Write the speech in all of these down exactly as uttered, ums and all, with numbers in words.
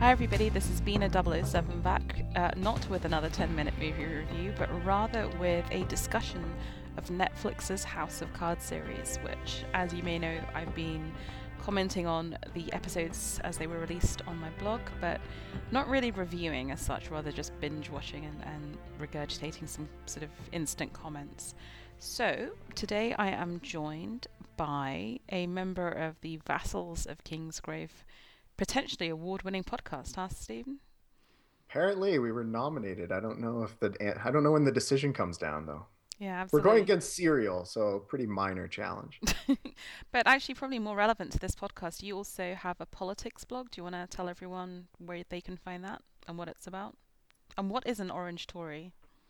Hi everybody, this has been a double oh seven back, uh, not with another ten minute movie review, but rather with a discussion of Netflix's House of Cards series, which, as you may know, I've been commenting on the episodes as they were released on my blog, but not really reviewing as such, rather just binge watching and, and regurgitating some sort of instant comments. So, today I am joined by a member of the Vassals of Kingsgrave, potentially award-winning podcast, huh, Stephen? Apparently, we were nominated. I don't know if the I don't know when the decision comes down though. Yeah, We're going absolutely. against Serial, so pretty minor challenge. But actually, probably more relevant to this podcast, you also have a politics blog. Do you want to tell everyone where they can find that and what it's about? And what is an Orange Tory?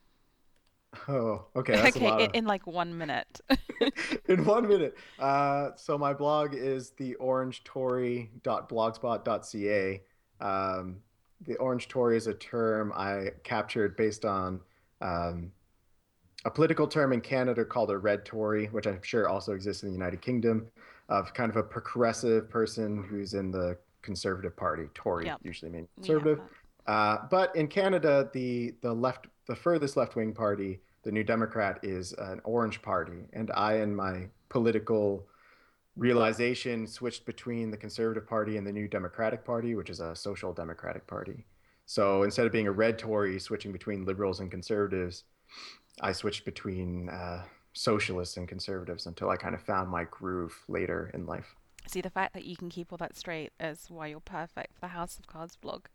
Oh, okay, that's a Okay, lot in, of in like one minute. in one minute. Uh, so my blog is the orange tory dot blogspot dot c a. Um, the Orange Tory is a term I captured based on um, a political term in Canada called a red Tory, which I'm sure also exists in the United Kingdom, of kind of a progressive person who's in the Conservative Party. Tory Yep, usually means we have conservative. that. Uh, but in Canada, the the left, the furthest left wing party, the New Democrat, is an orange party, and I, in my political realization, switched between the Conservative Party and the New Democratic Party, which is a social democratic party. So instead of being a red Tory, switching between liberals and conservatives, I switched between uh, socialists and conservatives until I kind of found my groove later in life. See, the fact that you can keep all that straight is why you're perfect for the House of Cards blog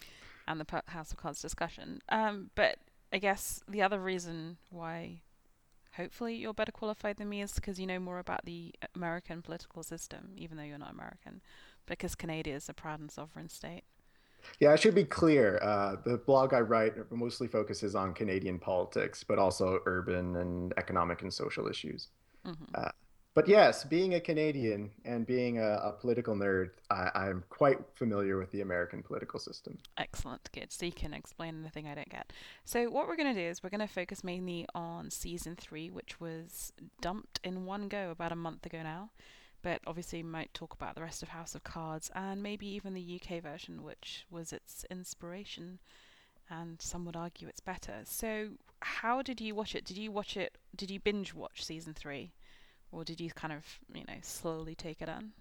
and the House of Cards discussion. Um, but I guess the other reason why hopefully you're better qualified than me is because you know more about the American political system, even though you're not American, because Canada is a proud and sovereign state. Yeah, I should be clear. Uh, the blog I write mostly focuses on Canadian politics, but also urban and economic and social issues. Hmm. Uh, but yes, being a Canadian and being a, a political nerd, I, I'm quite familiar with the American political system. Excellent, good. So you can explain anything I don't get. So what we're going to do is we're going to focus mainly on season three, which was dumped in one go about a month ago now. But obviously, we might talk about the rest of House of Cards and maybe even the U K version, which was its inspiration. And some would argue it's better. So, how did you watch it? Did you watch it? Did you binge watch season three, or did you kind of, you know, slowly take it on?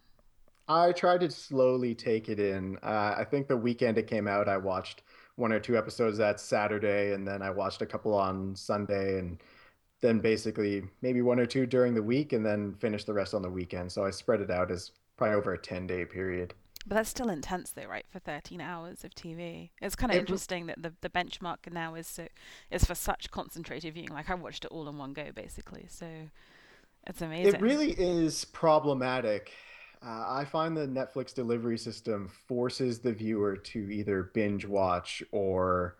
I tried to slowly take it in. Uh, I think the weekend it came out, I watched one or two episodes that Saturday, and then I watched a couple on Sunday, and then basically maybe one or two during the week, and then finished the rest on the weekend. So I spread it out as probably over a ten day period. But that's still intense, though, right? For thirteen hours of T V, it's kind of It interesting that the the benchmark now is so is for such concentrated viewing. Like I watched it all in one go, basically. So it's it amazing. really is problematic. Uh, I find the Netflix delivery system forces the viewer to either binge watch or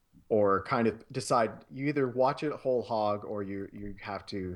or kind of decide you either watch it whole hog or you you have to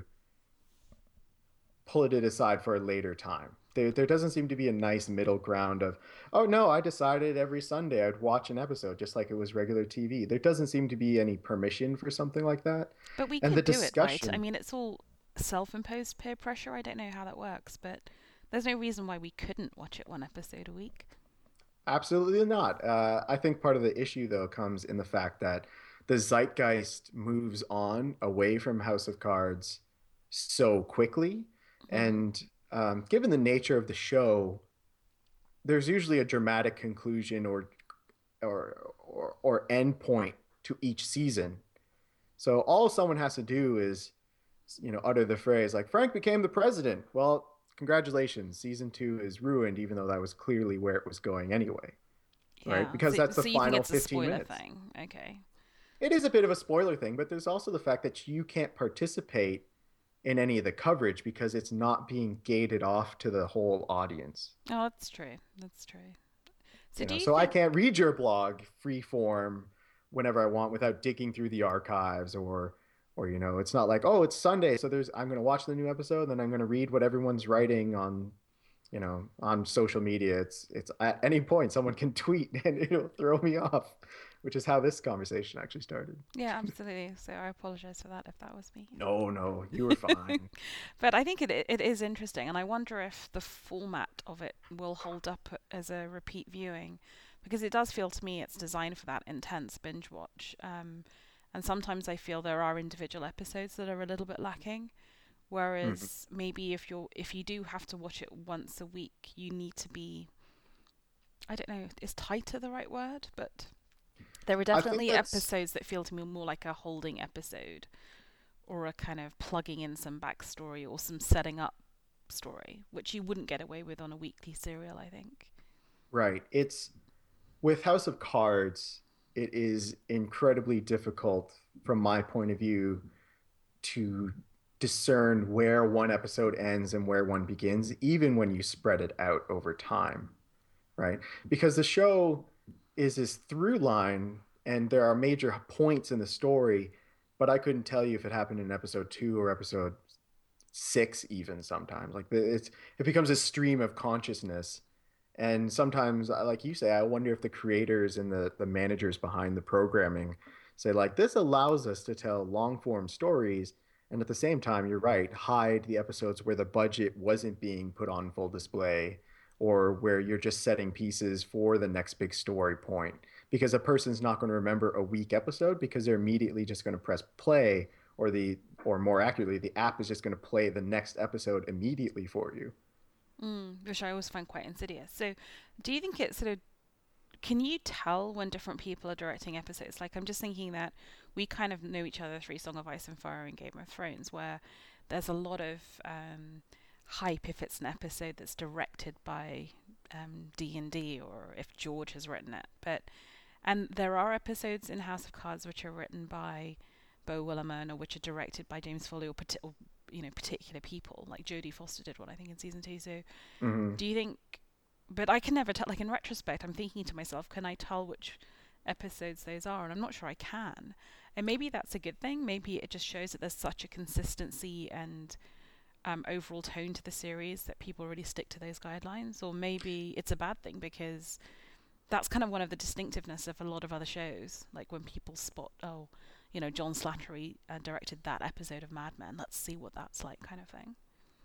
pull it aside for a later time. There, there doesn't seem to be a nice middle ground of, oh no, I decided every Sunday I'd watch an episode just like it was regular T V. There doesn't seem to be any permission for something like that. But we And the could do it, right? I discussion, mean, it's all self-imposed peer pressure. I don't know how that works, but there's no reason why we couldn't watch it one episode a week. absolutely not. Uh, I think part of the issue, though, comes in the fact that the zeitgeist moves on away from House of Cards so quickly. Hmm. And um, given the nature of the show, there's usually a dramatic conclusion or or or, or end point to each season. So all someone has to do is, you know, utter the phrase like Frank became the president. Well, congratulations, season two is ruined, even though that was clearly where it was going anyway, right? Yeah. Because So, that's the so you think final it's a fifteen spoiler minutes. thing? Okay. It is a bit of a spoiler thing, but there's also the fact that you can't participate in any of the coverage because it's not being gated off to the whole audience. Oh, that's true. That's true. So, You do know, you so I think? can't read your blog free form whenever I want without digging through the archives or or you know, it's not like, oh, it's Sunday, so there's I'm going to watch the new episode, then I'm going to read what everyone's writing on, you know, on social media. It's it's at any point someone can tweet and it'll throw me off, which is how this conversation actually started. Yeah, absolutely. So I apologize for that if that was me. No, no, you were fine. But I think it it is interesting, and I wonder if the format of it will hold up as a repeat viewing, because it does feel to me it's designed for that intense binge watch. Um, and sometimes I feel there are individual episodes that are a little bit lacking. Mhm. Whereas maybe if you're if you do have to watch it once a week, you need to be, I don't know, is tighter the right word? But there are I think definitely that's episodes that feel to me more like a holding episode or a kind of plugging in some backstory or some setting up story, which you wouldn't get away with on a weekly serial, I think. right. It's with House of Cards, it is incredibly difficult from my point of view to discern where one episode ends and where one begins, even when you spread it out over time, right? Because the show is this through line and there are major points in the story, but I couldn't tell you if it happened in episode two or episode six, even sometimes. Like it's it becomes a stream of consciousness. And sometimes, like you say, I wonder if the creators and the, the managers behind the programming say, like, this allows us to tell long form stories. And at the same time, you're right, hide the episodes where the budget wasn't being put on full display or where you're just setting pieces for the next big story point. Because a person's not going to remember a weak episode because they're immediately just going to press play, or the, or more accurately, the app is just going to play the next episode immediately for you. Mm, which I always find quite insidious. So, do you think it's sort of, can you tell when different people are directing episodes? Like, I'm just thinking that we kind of know each other through Song of Ice and Fire and Game of Thrones, where there's a lot of um, hype if it's an episode that's directed by um, D and D or if George has written it. But and there are episodes in House of Cards which are written by Beau Willimon or which are directed by James Foley or, or you know particular people. Like Jodie Foster did one, I think, in season two. So Mm-hmm. do you think? But I can never tell. Like in retrospect, I'm thinking to myself, can I tell which episodes those are? And I'm not sure I can. And maybe that's a good thing. Maybe it just shows that there's such a consistency and um, overall tone to the series that people really stick to those guidelines. Or maybe it's a bad thing because that's kind of one of the distinctiveness of a lot of other shows. Like when people spot, oh, you know, John Slattery uh, directed that episode of Mad Men. Let's see what that's like, kind of thing.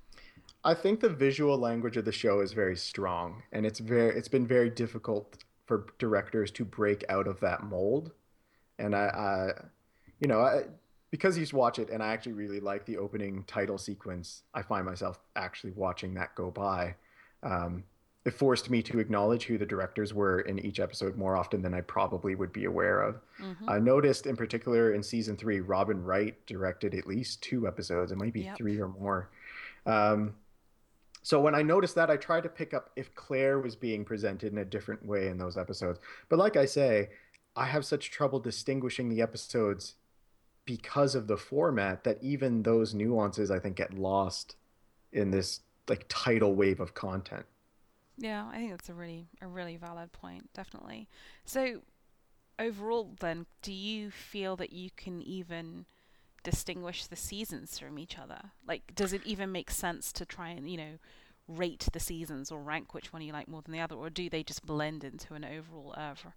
I think the visual language of the show is very strong, and it's very it's been very difficult for directors to break out of that mold. And I, I you know, I, because you watch it, and I actually really like the opening title sequence. I find myself actually watching that go by. Um, it forced me to acknowledge who the directors were in each episode more often than I probably would be aware of. Mm-hmm. I noticed in particular in season three, Robin Wright directed at least two episodes, it might be Yep. three or more. Um, so when I noticed that, I tried to pick up if Claire was being presented in a different way in those episodes. But like I say, I have such trouble distinguishing the episodes because of the format that even those nuances I think get lost in this like tidal wave of content. Yeah, I think that's a really a really valid point, definitely. So overall then, do you feel that you can even distinguish the seasons from each other? Like does it even make sense to try and, you know, rate the seasons or rank which one you like more than the other, or do they just blend into an overall oeuvre?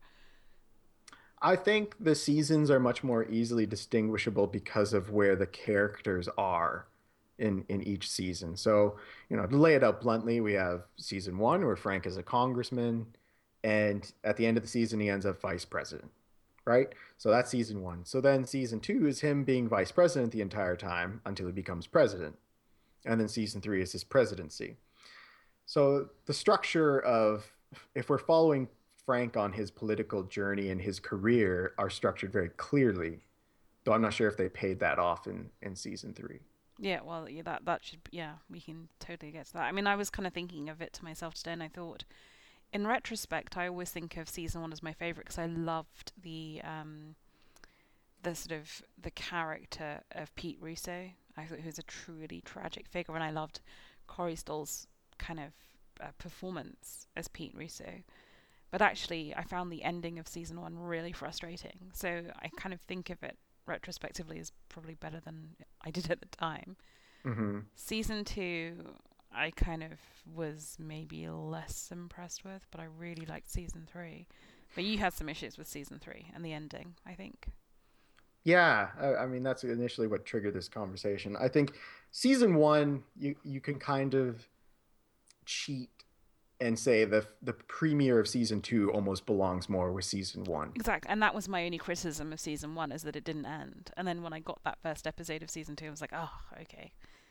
I think the seasons are much more easily distinguishable because of where the characters are in in each season. So, you know, to lay it out bluntly, we have season one where Frank is a congressman, and at the end of the season, he ends up vice president, right? So that's season one. So then season two is him being vice president the entire time until he becomes president. And then season three is his presidency. So the structure of, if we're following Frank on his political journey and his career, are structured very clearly. Though I'm not sure if they paid that off in, in season three. Yeah, well, yeah, that that should, yeah, we can totally get to that. I mean, I was kind of thinking of it to myself today, and I thought, in retrospect, I always think of season one as my favorite because I loved the um the sort of the character of Pete Russo. I thought he was a truly tragic figure, and I loved Corey Stoll's kind of uh, performance as Pete Russo. But actually, I found the ending of season one really frustrating. So I kind of think of it retrospectively as probably better than I did at the time. Mm-hmm. Season two, I kind of was maybe less impressed with, but I really liked season three. But you had some issues with season three and the ending, I think. Yeah, I, I mean that's initially what triggered this conversation. I think season one, you you can kind of cheat and say the the premiere of season two almost belongs more with season one. Exactly, and that was my only criticism of season one, is that it didn't end. And then when I got that first episode of season two, I was like, oh, okay.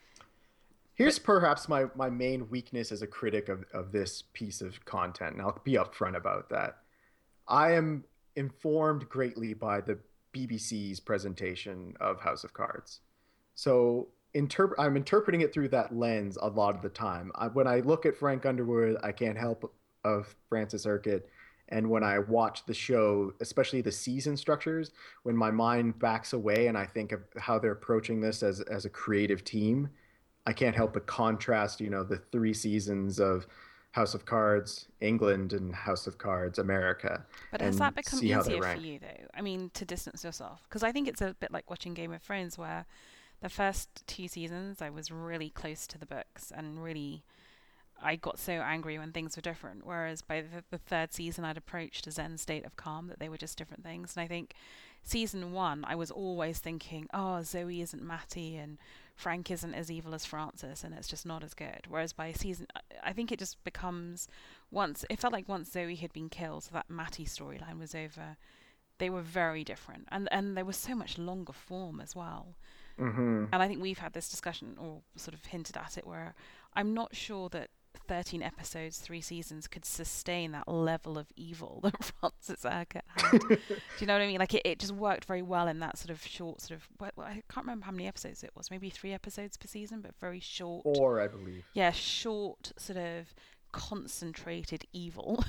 But Here's perhaps my, my main weakness as a critic of, of this piece of content, and I'll be upfront about that. I am informed greatly by the B B C's presentation of House of Cards. So interp- I'm interpreting it through that lens a lot of the time. I, when I look at Frank Underwood, I can't help of Francis Urquhart. And when I watch the show, especially the season structures, when my mind backs away and I think of how they're approaching this as, as a creative team, I can't help but contrast, you know, the three seasons of House of Cards England and House of Cards America, but has and that become see how they easier for rank. you though? I mean, to distance yourself, because I think it's a bit like watching Game of Thrones, where the first two seasons I was really close to the books and really I got so angry when things were different. Whereas by the, the third season, I'd approached a zen state of calm, that they were just different things. And I think season one, I was always thinking, oh, Zoe isn't Matty and Frank isn't as evil as Francis, and it's just not as good. Whereas by season, I think it just becomes once, it felt like once Zoe had been killed, that Matty storyline was over. They were very different. And, and they were so much longer form as well. Hmm. And I think we've had this discussion, or sort of hinted at it, where I'm not sure that thirteen episodes, three seasons could sustain that level of evil that Francis Urquhart had. Do you know what I mean? Like it, it just worked very well in that sort of short, sort of. Well, I can't remember how many episodes it was. Maybe three episodes per season, but very short. Four, I believe. Yeah, short, sort of concentrated evil.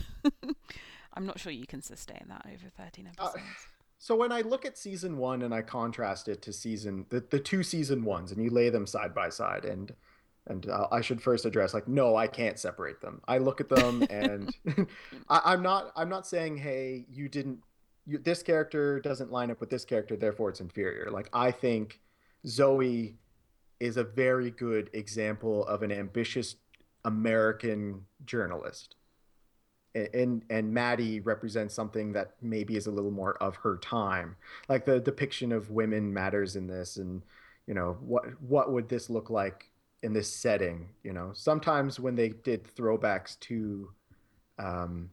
I'm not sure you can sustain that over thirteen Uh, episodes. so when I look at season one and I contrast it to season the, the two season ones, and you lay them side by side, and and uh, I should first address, like, no, I can't separate them. I look at them and I, I'm not I'm not saying, hey, you didn't you, this character doesn't line up with this character, therefore it's inferior. Like, I think Zoe is a very good example of an ambitious American journalist, and and Maddie represents something that maybe is a little more of her time. Like the depiction of women matters in this, and you know what what would this look like in this setting? You know, sometimes when they did throwbacks to um,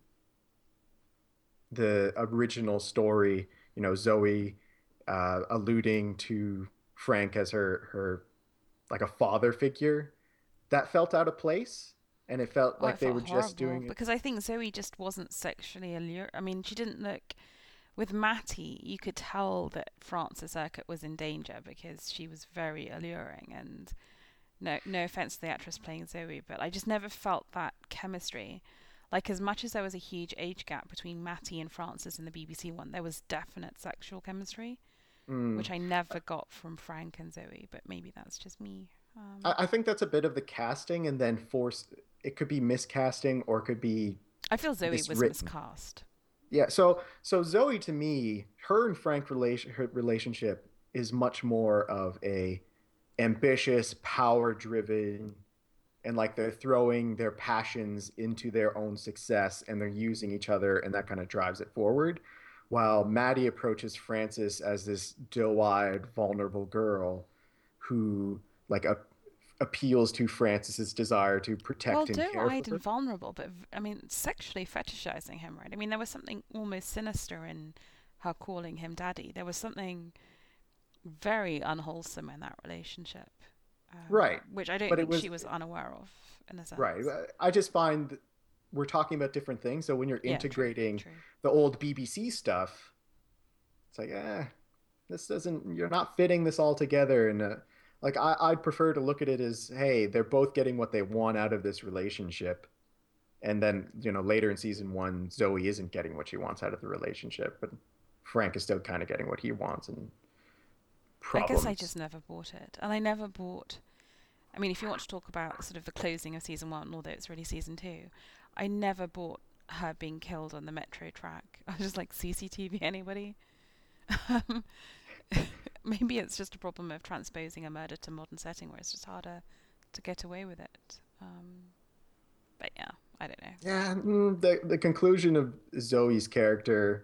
the original story, you know, Zoe uh, alluding to Frank as her her like a father figure, that felt out of place, and it felt Oh, it like they felt were just horrible doing it. because I think Zoe just wasn't sexually allure. I mean, she didn't look. With Matty, you could tell that Frances Urquhart was in danger because she was very alluring. And no, no offense to the actress playing Zoe, but I just never felt that chemistry. Like as much as there was a huge age gap between Matty and Frances in the B B C one, there was definite sexual chemistry, Mm. which I never got from Frank and Zoe. But maybe that's just me. I, Um, I think that's a bit of the casting, and then force. It could be miscasting or it could be I feel Zoe was miswritten. miscast. Yeah. So so Zoe, to me, her and Frank relation her relationship is much more of a ambitious, power driven, and like they're throwing their passions into their own success, and they're using each other, and that kind of drives it forward. While Maddie approaches Frances as this doe-eyed, vulnerable girl who like a, appeals to Frances's desire to Well, protect and care for doe-eyed and her. vulnerable, but v- I mean, sexually fetishizing him, right? I mean, there was something almost sinister in her calling him daddy. There was something very unwholesome in that relationship, um, Right. which I don't But it think she was was unaware of, in a right. sense. I just find we're talking about different things. So when you're Yeah, true, integrating true. the old B B C stuff, it's like, eh, this doesn't, you're not fitting this all together. And uh, like, I, I'd prefer to look at it as, hey, they're both getting what they want out of this relationship. And then, you know, later in season one, Zoe isn't getting what she wants out of the relationship, but Frank is still kind of getting what he wants, and I guess I problems. just never bought it, and I never bought. I mean, if you want to talk about sort of the closing of season one, although it's really season two, I never bought her being killed on the metro track. I was just like, C C T V, anybody? Um, maybe it's just a problem of transposing a murder to modern setting where it's just harder to get away with it. Um, but yeah, I don't know. Yeah, mm, the the conclusion of Zoe's character,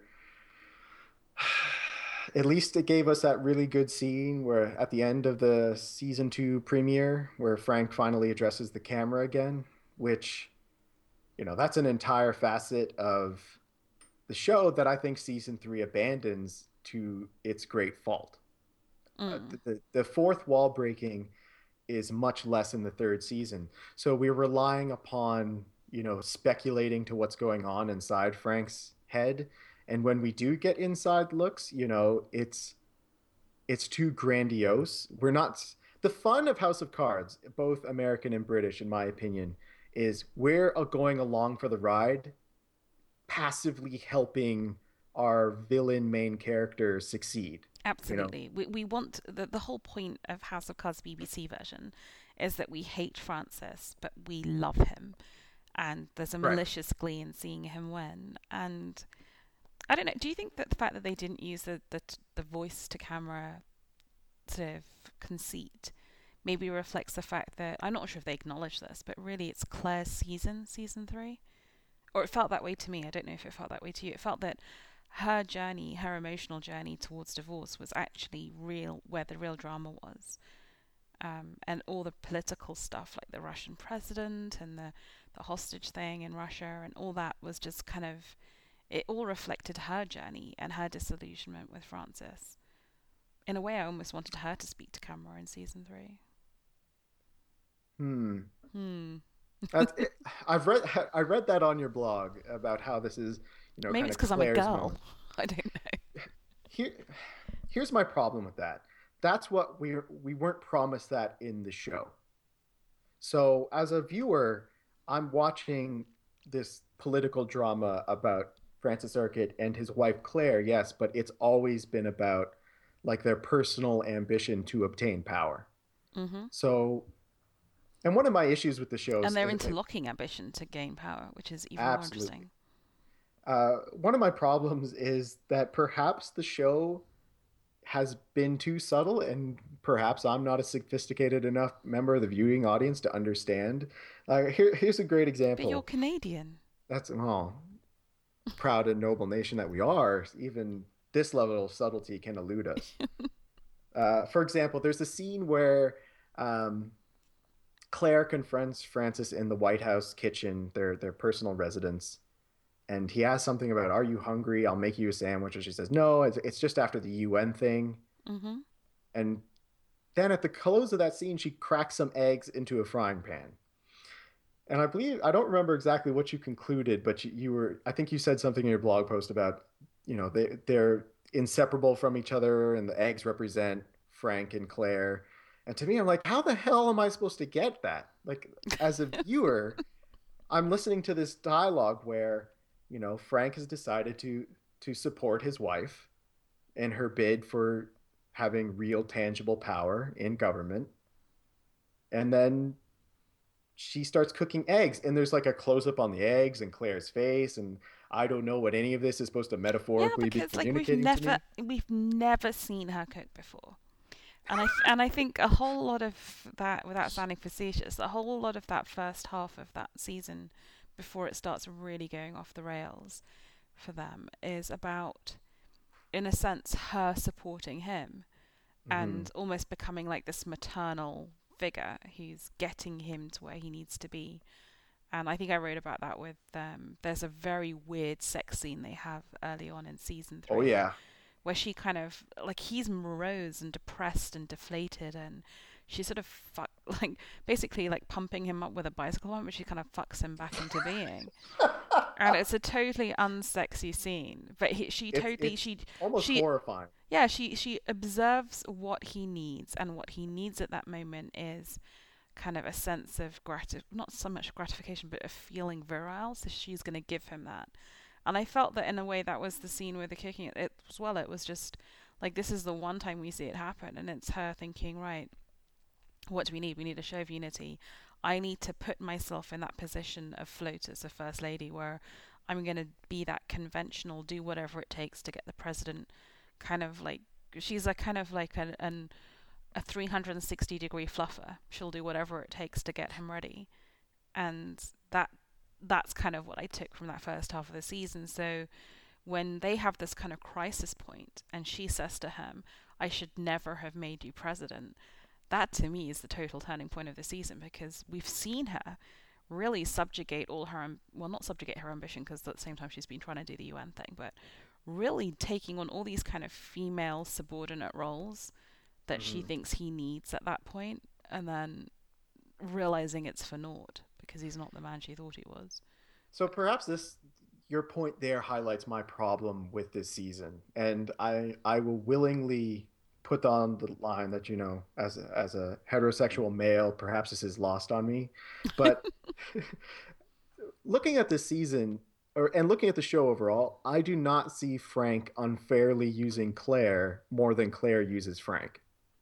at least it gave us that really good scene where at the end of the season two premiere, where Frank finally addresses the camera again, which you know, that's an entire facet of the show that I think season three abandons to its great fault. Uh, Mm. the, the fourth wall breaking is much less in the third season. So we're relying upon, you know, speculating to what's going on inside Frank's head. And when we do get inside looks, you know, it's it's too grandiose. We're not the fun of House of Cards, both American and British, in my opinion, is we're going along for the ride, passively helping our villain main character succeed. You know, Absolutely. We we want the the whole point of House of Cards B B C version is that we hate Francis, but we love him, and there's a right? malicious glee in seeing him win. And I don't know. Do you think that the fact that they didn't use the the, the voice to camera sort of conceit maybe reflects the fact that I'm not sure if they acknowledge this, but really it's Claire's season, season three, or it felt that way to me. I don't know if it felt that way to you. It felt that her journey, her emotional journey towards divorce, was actually real, where the real drama was. Um, and all the political stuff, like the Russian president and the, the hostage thing in Russia, and all that was just kind of, it all reflected her journey and her disillusionment with Francis. In a way, I almost wanted her to speak to camera in season three. Hmm. Hmm. That's it. I've read I read that on your blog about how this is, you know, Maybe kind it's of because I'm a Claire's girl. moment. I don't know. Here, here's my problem with that. That's what we we weren't promised that in the show. So as a viewer, I'm watching this political drama about Francis Urquhart and his wife Claire, yes, but it's always been about like their personal ambition to obtain power. Hmm. So, and one of my issues with the And shows, their uh, uh, interlocking ambition to gain power, which is even more absolutely, interesting. uh, one of my problems is that perhaps the show has been too subtle, and perhaps I'm not a sophisticated enough member of the viewing audience to understand. Uh, here, here's a great But you're example. Canadian. That's oh, proud and noble nation that we are. Even this level of subtlety can elude us. Uh, for example, there's a scene where um, Claire confronts Francis in the White House kitchen, their their personal residence, and he asks something about, "Are you hungry? I'll make you a sandwich." And she says, "No, it's, it's just after the U N thing." Hmm. And then at the close of that scene, she cracks some eggs into a frying pan. And I believe I don't remember exactly what you concluded, but you, you were I think you said something in your blog post about, you know, they they're inseparable from each other, and the eggs represent Frank and Claire. And to me, I'm like, how the hell am I supposed to get that? Like, as a viewer, I'm listening to this dialogue where, you know, Frank has decided to to support his wife in her bid for having real tangible power in government. And then she starts cooking eggs, and there's like a close up on the eggs and Claire's face, and I don't know what any of this is supposed to Yeah, metaphorically be because like we've communicating to never me. we've never seen her cook before. And I th- and I think a whole lot of that, without sounding facetious, a whole lot of that first half of that season, before it starts really going off the rails for them, is about, in a sense, her supporting him Mm-hmm. and almost becoming like this maternal figure who's getting him to where he needs to be. And I think I wrote about that with um, there's a very weird sex scene they have early on in season Oh three yeah. where she kind of like he's morose and depressed and deflated, and she sort of fuck like basically like pumping him up with a bicycle pump, but she kind of fucks him back into being. And it's a totally unsexy scene, but he, she it's totally it's she almost she horrifying. yeah she she observes what he needs, and what he needs at that moment is kind of a sense of grati- not so much gratification, but of feeling virile. So she's going to give him that. And I felt that in a way that was the scene with the kicking it, it as well. It was just like this is the one time we see it happen, and it's her thinking, right, what do we need? We need a show of unity. I need to put myself in that position of float as a first lady, where I'm going to be that conventional, do whatever it takes to get the president, kind of like she's a kind of like an, an a three hundred sixty degree fluffer. She'll do whatever it takes to get him ready. And that that's kind of what I took from that first half of the season. So when they have this kind of crisis point and she says to him, I should never have made you president, that to me is the total turning point of the season, because we've seen her really subjugate all her, am- well, not subjugate her ambition, because at the same time she's been trying to do the U N thing, but really taking on all these kind of female subordinate roles that she Hmm. thinks he needs at that point, and then realizing it's for naught because he's not the man she thought he was. So perhaps this your point there highlights my problem with this season, and I I will willingly put on the line that, you know, as a, as a heterosexual male, perhaps this is lost on me, but looking at this season or and looking at the show overall, I do not see Frank unfairly using Claire more than Claire uses Frank.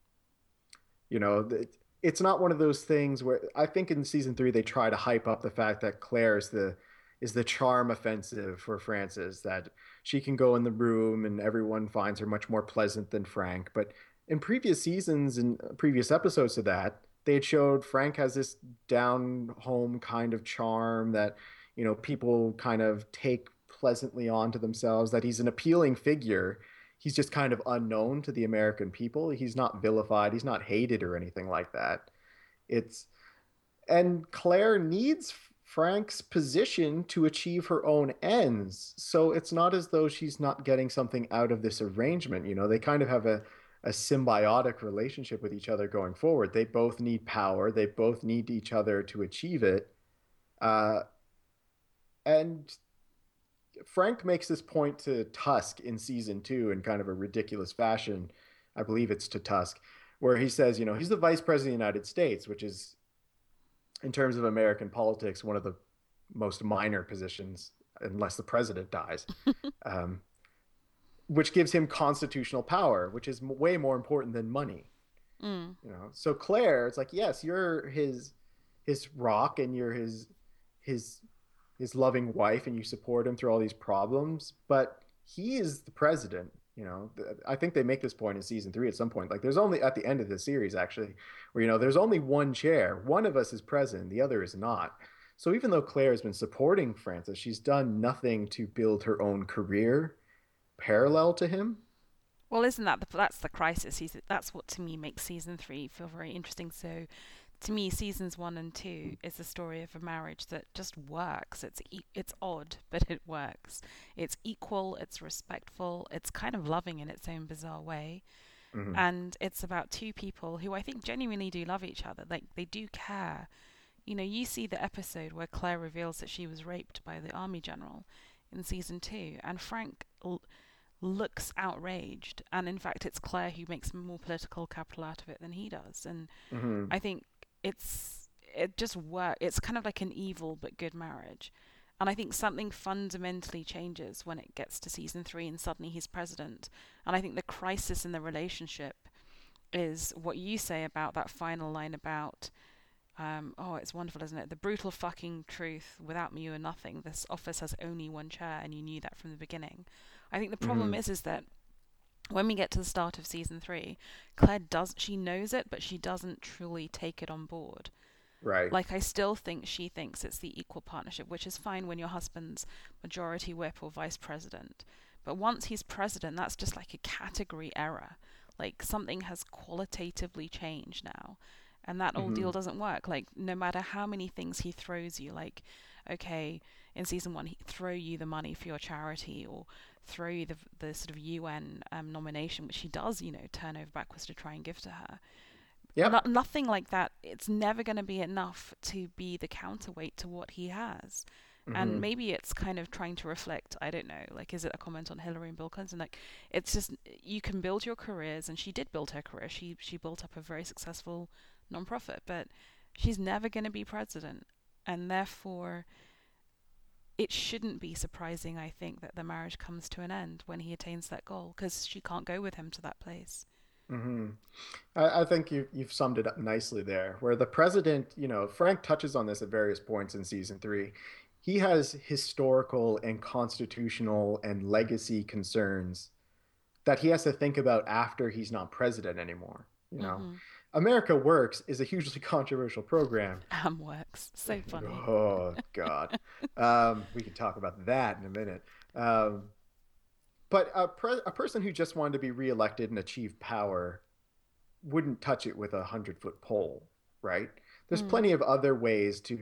You know, it's not one of those things where I think in season three they try to hype up the fact that Claire is the is the charm offensive for Frances, that she can go in the room and everyone finds her much more pleasant than Frank. But in previous seasons and previous episodes of that, they had showed Frank has this down home kind of charm that, you know, people kind of take pleasantly onto themselves, that he's an appealing figure. He's just kind of unknown to the American people. He's not vilified, he's not hated or anything like that. It's and Claire needs Frank's position to achieve her own ends. So it's not as though she's not getting something out of this arrangement. You know, they kind of have a, a symbiotic relationship with each other going forward. They both need power, they both need each other to achieve it. Uh, and Frank makes this point to Tusk in season two in kind of a ridiculous fashion. I believe it's to Tusk, where he says, you know, he's the vice president of the United States, which is, in terms of American politics, one of the most minor positions, unless the president dies, um, which gives him constitutional power, which is way more important than money. Mm. You know, so Claire, it's like, yes, you're his his rock, and you're his his his loving wife, and you support him through all these problems, but he is the president. You know, I think they make this point in season three at some point. Like, there's only at the end of the series, actually, where, you know, there's only one chair. One of us is president, the other is not. So even though Claire has been supporting Francis, she's done nothing to build her own career parallel to him. Well, isn't that the, that's the crisis? He's, that's what to me makes season three feel very interesting. So, to me, seasons one and two is the story of a marriage that just works. It's e- it's odd, but it works. It's equal. It's respectful. It's kind of loving in its own bizarre way, Hmm. and it's about two people who I think genuinely do love each other. Like, they do care. You know, you see the episode where Claire reveals that she was raped by the army general in season two, and Frank l- looks outraged. And in fact, it's Claire who makes more political capital out of it than he does. And Hmm. I think it's it just work. It's kind of like an evil but good marriage. And I think something fundamentally changes when it gets to season three and suddenly he's president. And I think the crisis in the relationship is what you say about that final line about um, oh, it's wonderful, isn't it? The brutal fucking truth. Without me, you are nothing. This office has only one chair, and you knew that from the beginning. I think the problem Hmm. is, is that when we get to the start of season three, Claire does she knows it, but she doesn't truly take it on board. Right. Like, I still think she thinks it's the equal partnership, which is fine when your husband's majority whip or vice president. But once he's president, that's just like a category error. Like, something has qualitatively changed now. And that old deal Hmm. doesn't work. Like, no matter how many things he throws you, like, okay, in season one, he throw you the money for your charity, or throw you the, the sort of U N um, nomination, which he does, you know, turn over backwards to try and give to her. No, Yep. nothing like that. It's never going to be enough to be the counterweight to what he has. And Hmm. maybe it's kind of trying to reflect, I don't know, like, is it a comment on Hillary and Bill Clinton? Like, it's just, you can build your careers, and she did build her career. She, she built up a very successful nonprofit, but she's never going to be president. And therefore, it shouldn't be surprising, I think, that the marriage comes to an end when he attains that goal, because she can't go with him to that place. Hmm. I, I think you, you've summed it up nicely there, where the president, you know, Frank touches on this at various points in season three. He has historical and constitutional and legacy concerns that he has to think about after he's not president anymore. You know, Mm-hmm. America Works is a hugely controversial program. Am works. So funny. Oh God, um, we can talk about that in a minute. Um, but a, pre- a person who just wanted to be reelected and achieve power wouldn't touch it with a hundred foot pole, right? There's Mm. plenty of other ways to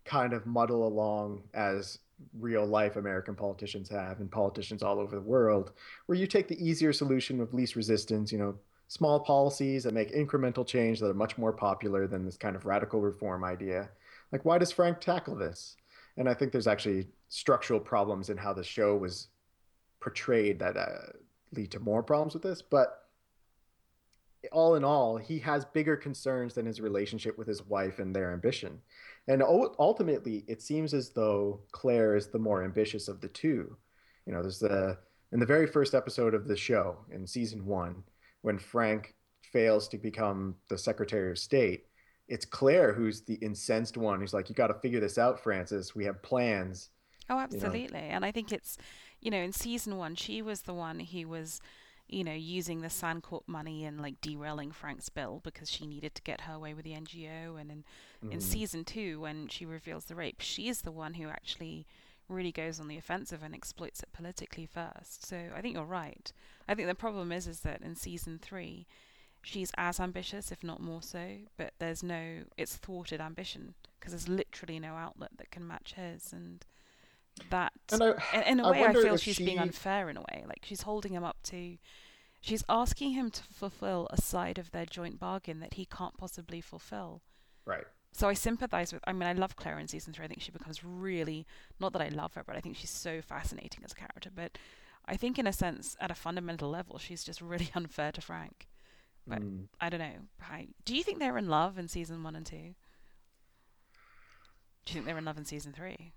kind of muddle along as real life American politicians have and politicians all over the world, where you take the easier solution of least resistance, you know, small policies that make incremental change that are much more popular than this kind of radical reform idea. Like, why does Frank tackle this? And I think there's actually structural problems in how the show was portrayed that uh, lead to more problems with this. But all in all, he has bigger concerns than his relationship with his wife and their ambition. And ultimately, it seems as though Claire is the more ambitious of the two. You know, there's the in the very first episode of the show in season one, when Frank fails to become the Secretary of State, it's Claire who's the incensed one who's like, "You got to figure this out, Francis. We have plans." Oh, You know, absolutely. And I think it's, you know, in season one, she was the one who was, you know, using the Sandcourt money and like derailing Frank's bill because she needed to get her way with the N G O. And in, in mm, season two, when she reveals the rape, she is the one who actually really goes on the offensive and exploits it politically first. So I think you're right. I think the problem is is that in season three, she's as ambitious, if not more so, but there's no, it's thwarted ambition because there's literally no outlet that can match his. And that and I, in, in a I way I wonder feel if she's being she, unfair in a way, like she's holding him up to, she's asking him to fulfill a side of their joint bargain that he can't possibly fulfill. right. So I sympathize with, I mean, I love Claire in season three. I think she becomes really, not that I love her, but I think she's so fascinating as a character. But I think in a sense, at a fundamental level, she's just really unfair to Frank. But Mm. I don't know. I, do you think they're in love in season one and two? Do you think they're in love in season three?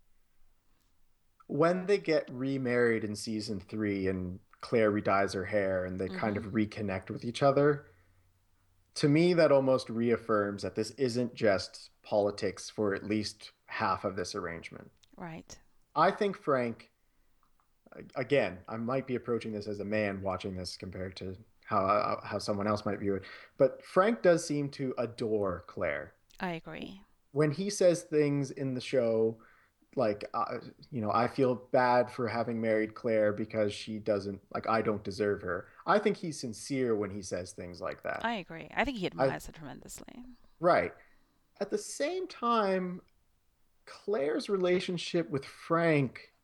When they get remarried in season three and Claire redyes her hair and they kind Mm-hmm. of reconnect with each other, to me, that almost reaffirms that this isn't just politics for at least half of this arrangement. Right. I think Frank, again, I might be approaching this as a man watching this compared to how how someone else might view it, but Frank does seem to adore Claire. I agree. When he says things in the show like uh, you know, I feel bad for having married Claire because she doesn't, like, I don't deserve her. I think he's sincere when he says things like that. I agree. I think he I admires her tremendously. Right. At the same time, Claire's relationship with Frank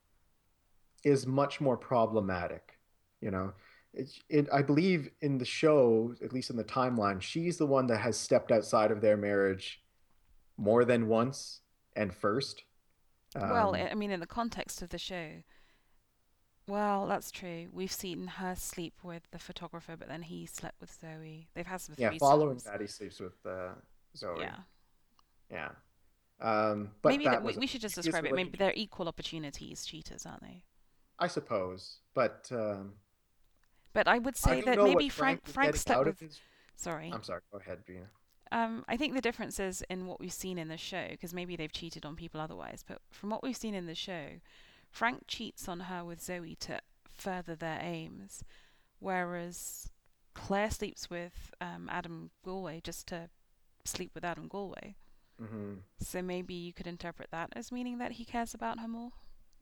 is much more problematic. You know, it, it, I believe in the show, at least in the timeline, she's the one that has stepped outside of their marriage more than once and first. Well, Um, I I mean, in the context of the show, well, that's true. We've seen her sleep with the photographer, but then he slept with Zoe. They've had some yeah, following threesomes. that, he sleeps with uh, Zoe. Yeah. Yeah. Um, but Maybe that that we, was a we should just previous describe it. Maybe they're relationship, equal opportunities cheaters, aren't they? I suppose. But um, But I would I say don't that know maybe what Frank Frank was Frank getting slept out of with. his. Sorry. I'm sorry. Go ahead, Gina. Um, I think the difference is in what we've seen in the show, because maybe they've cheated on people otherwise, but from what we've seen in the show, Frank cheats on her with Zoe to further their aims, whereas Claire sleeps with um, Adam Galway just to sleep with Adam Galway. Hmm. So maybe you could interpret that as meaning that he cares about her more.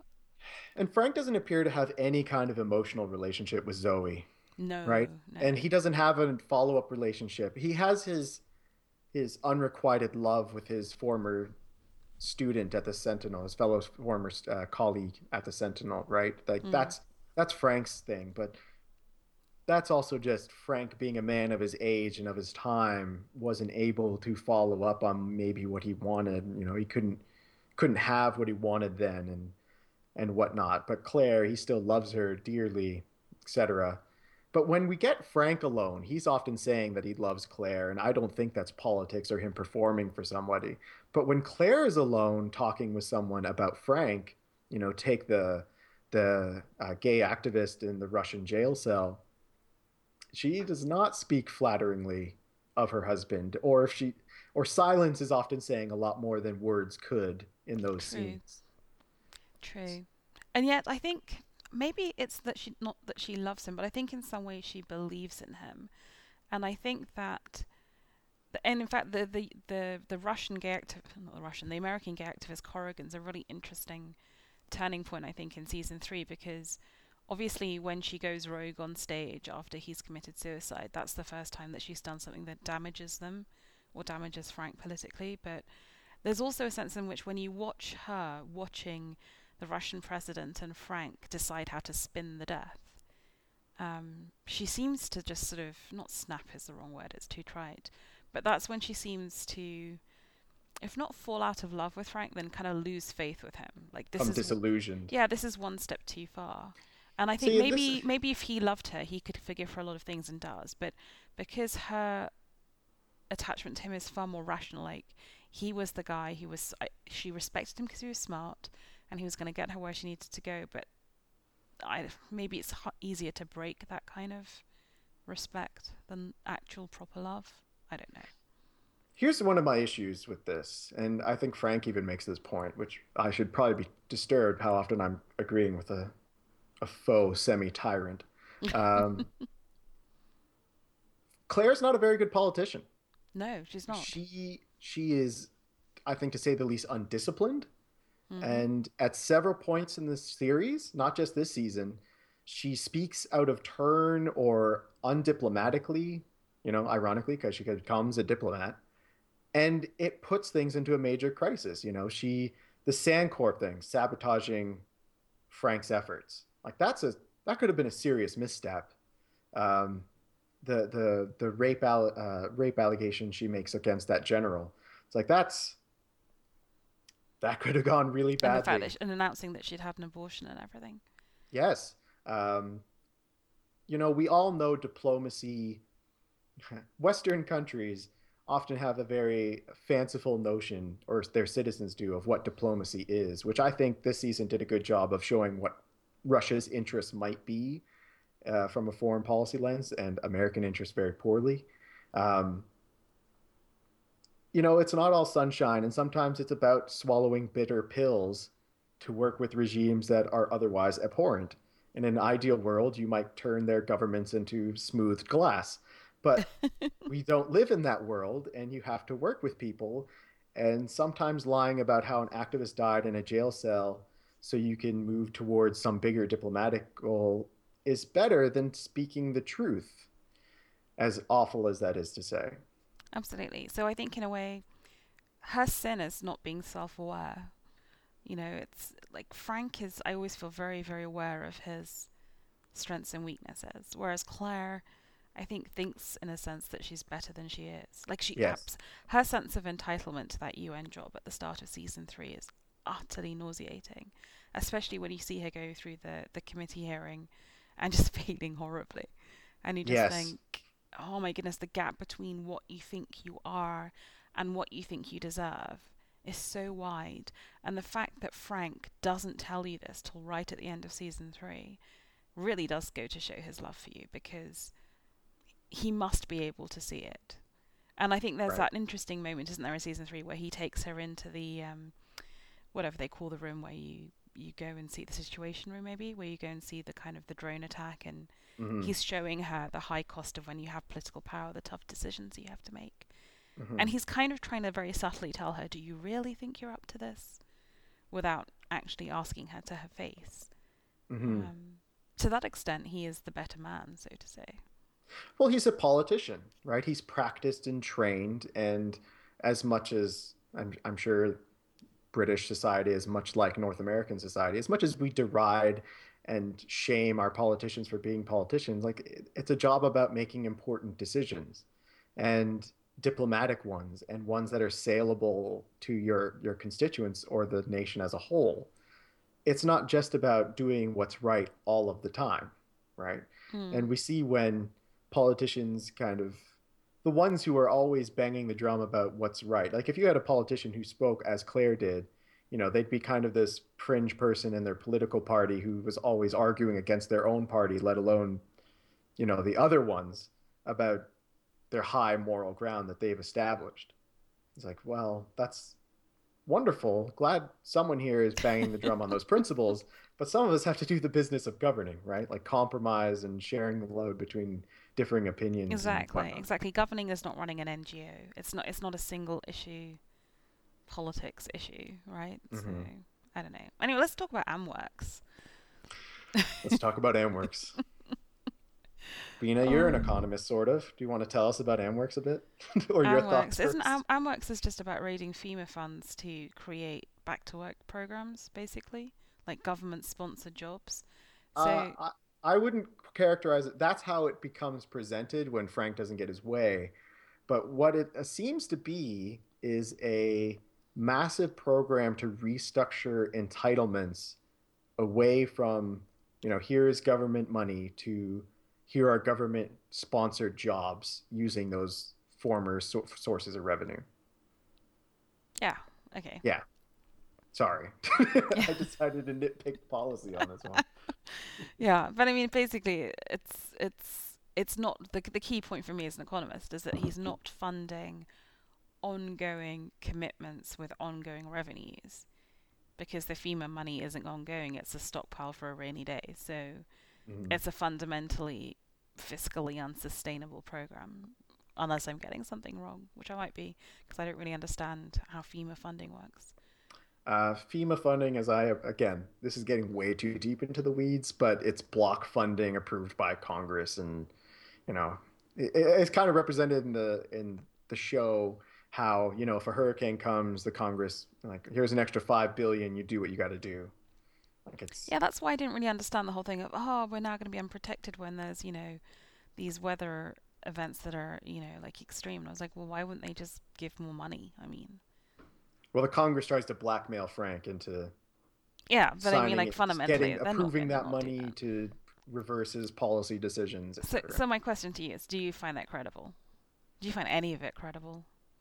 And Frank doesn't appear to have any kind of emotional relationship with Zoe, right? No, no. And he doesn't have a follow-up relationship. He has his his unrequited love with his former student at the Sentinel, his fellow former uh, colleague at the Sentinel, right? Like Mm, that's that's Frank's thing, but that's also just Frank being a man of his age and of his time wasn't able to follow up on maybe what he wanted. You know, he couldn't couldn't have what he wanted then and and whatnot. But Claire, he still loves her dearly, et cetera. But when we get Frank alone, he's often saying that he loves Claire, and I don't think that's politics or him performing for somebody. But when Claire is alone talking with someone about Frank, you know, take the the uh, gay activist in the Russian jail cell, she does not speak flatteringly of her husband, or if she, or silence is often saying a lot more than words could in those true, scenes. true. And yet, I think maybe it's that she not that she loves him, but I think in some ways she believes in him, and I think that. And in fact, the, the, the, the Russian gay activist, not the Russian, the American gay activist Corrigan's a really interesting turning point, I think, in season three, because obviously when she goes rogue on stage after he's committed suicide, that's the first time that she's done something that damages them or damages Frank politically. But there's also a sense in which when you watch her watching the Russian president and Frank decide how to spin the death, um, she seems to just sort of, not snap is the wrong word, it's too trite, but that's when she seems to, if not fall out of love with Frank, then kind of lose faith with him. Like this I'm is, disillusioned. yeah, this is one step too far. And I think See, this maybe maybe if he loved her, he could forgive her a lot of things and does. But because her attachment to him is far more rational, like he was the guy who was, I, she respected him because he was smart, and he was going to get her where she needed to go. But I, maybe it's h- easier to break that kind of respect than actual proper love. I don't know. Here's one of my issues with this, and I think Frank even makes this point, which I should probably be disturbed how often I'm agreeing with a, a faux semi-tyrant. Um, Claire's not a very good politician. No, she's not. She she is, I think, to say the least, undisciplined. Hmm. And at several points in this series, not just this season, she speaks out of turn or undiplomatically, you know, ironically, because she becomes a diplomat. And it puts things into a major crisis. You know, she, the Sandcorp thing, sabotaging Frank's efforts. Like that's a, that could have been a serious misstep. Um, the, the, the rape, al- uh, rape allegation she makes against that general. It's like, that's, that could have gone really And the fact that, badly. she, and announcing that she'd had an abortion and everything. Yes. Um, you know, we all know diplomacy. Western countries often have a very fanciful notion, or their citizens do, of what diplomacy is, which I think this season did a good job of showing what Russia's interests might be uh, from a foreign policy lens, and American interests very poorly. Um, you know, it's not all sunshine, and sometimes it's about swallowing bitter pills to work with regimes that are otherwise abhorrent. In an ideal world, you might turn their governments into smoothed glass. But we don't live in that world, and you have to work with people. And sometimes lying about how an activist died in a jail cell so you can move towards some bigger diplomatic goal is better than speaking the truth, as awful as that is to say. Absolutely. So I think in a way, her sin is not being self-aware. You know, it's like Frank is, I always feel very, very aware of his strengths and weaknesses, whereas Claire, I think, thinks in a sense that she's better than she is. Like she Yes. abs- her sense of entitlement to that U N job at the start of season three is utterly nauseating, especially when you see her go through the the committee hearing and just failing horribly, and you just Yes. think, oh my goodness, the gap between what you think you are and what you think you deserve is so wide, and the fact that Frank doesn't tell you this till right at the end of season three really does go to show his love for you, because he must be able to see it. And I think there's Right. that interesting moment, isn't there, in season three, where he takes her into the um, whatever they call the room where you you go and see the situation room, maybe where you go and see the kind of the drone attack, and Hmm. he's showing her the high cost of when you have political power, the tough decisions you have to make. And Hmm. he's kind of trying to very subtly tell her, "Do you really think you're up to this?" without actually asking her to her face. Hmm. Um, to that extent, he is the better man, so to say. Well, he's a politician, right? He's practiced and trained, and as much as I'm, I'm sure British society is much like North American society, as much as we deride and shame our politicians for being politicians, like it's a job about making important decisions and diplomatic ones and ones that are saleable to your your constituents or the nation as a whole. It's not just about doing what's right all of the time, right? Mm. And we see when politicians kind of, the ones who are always banging the drum about what's right. Like if you had a politician who spoke as Claire did, you know, they'd be kind of this fringe person in their political party who was always arguing against their own party, let alone, you know, the other ones about their high moral ground that they've established. It's like, well, that's wonderful. Glad someone here is banging the drum on those principles, but some of us have to do the business of governing, right? Like compromise and sharing the load between differing opinions and Exactly, whatnot. exactly. Governing is not running an N G O. It's not. It's not a single issue politics issue, right? So Hmm. I don't know. Anyway, let's talk about AmWorks. Let's talk about AmWorks. Bina, you're an Um, economist, sort of. Do you want to tell us about AmWorks a bit? Or your thoughts AmWorks isn't Am- first? AmWorks is just about raiding FEMA funds to create back to work programs, basically, like government sponsored jobs. Uh, So I, I wouldn't characterize it. That's how it becomes presented when Frank doesn't get his way. But what it uh, seems to be is a massive program to restructure entitlements away from, you know, here is government money to here are government sponsored jobs using those former so- sources of revenue. yeah, okay. Yeah, sorry. Yeah. I decided to nitpick policy on this one. Yeah, but I mean, basically, it's it's it's not the the key point for me as an economist is that he's not funding ongoing commitments with ongoing revenues because the FEMA money isn't ongoing; it's a stockpile for a rainy day. So Mhm. it's a fundamentally fiscally unsustainable program, unless I'm getting something wrong, which I might be because I don't really understand how FEMA funding works. Uh, FEMA funding, as I again, this is getting way too deep into the weeds, but it's block funding approved by Congress, and you know, it, it's kind of represented in the in the show how you know if a hurricane comes, the Congress like here's an extra five billion, you do what you got to do. Like it's Yeah, that's why I didn't really understand the whole thing of oh, we're now going to be unprotected when there's you know these weather events that are you know like extreme. And I was like, well, why wouldn't they just give more money? I mean, well, the Congress tries to blackmail Frank into yeah, but I mean, signing like it, fundamentally, getting they're not approving going to that not do money that. to reverse his policy decisions, So, et cetera. so my question to you is, do you find that credible? Do you find any of it credible?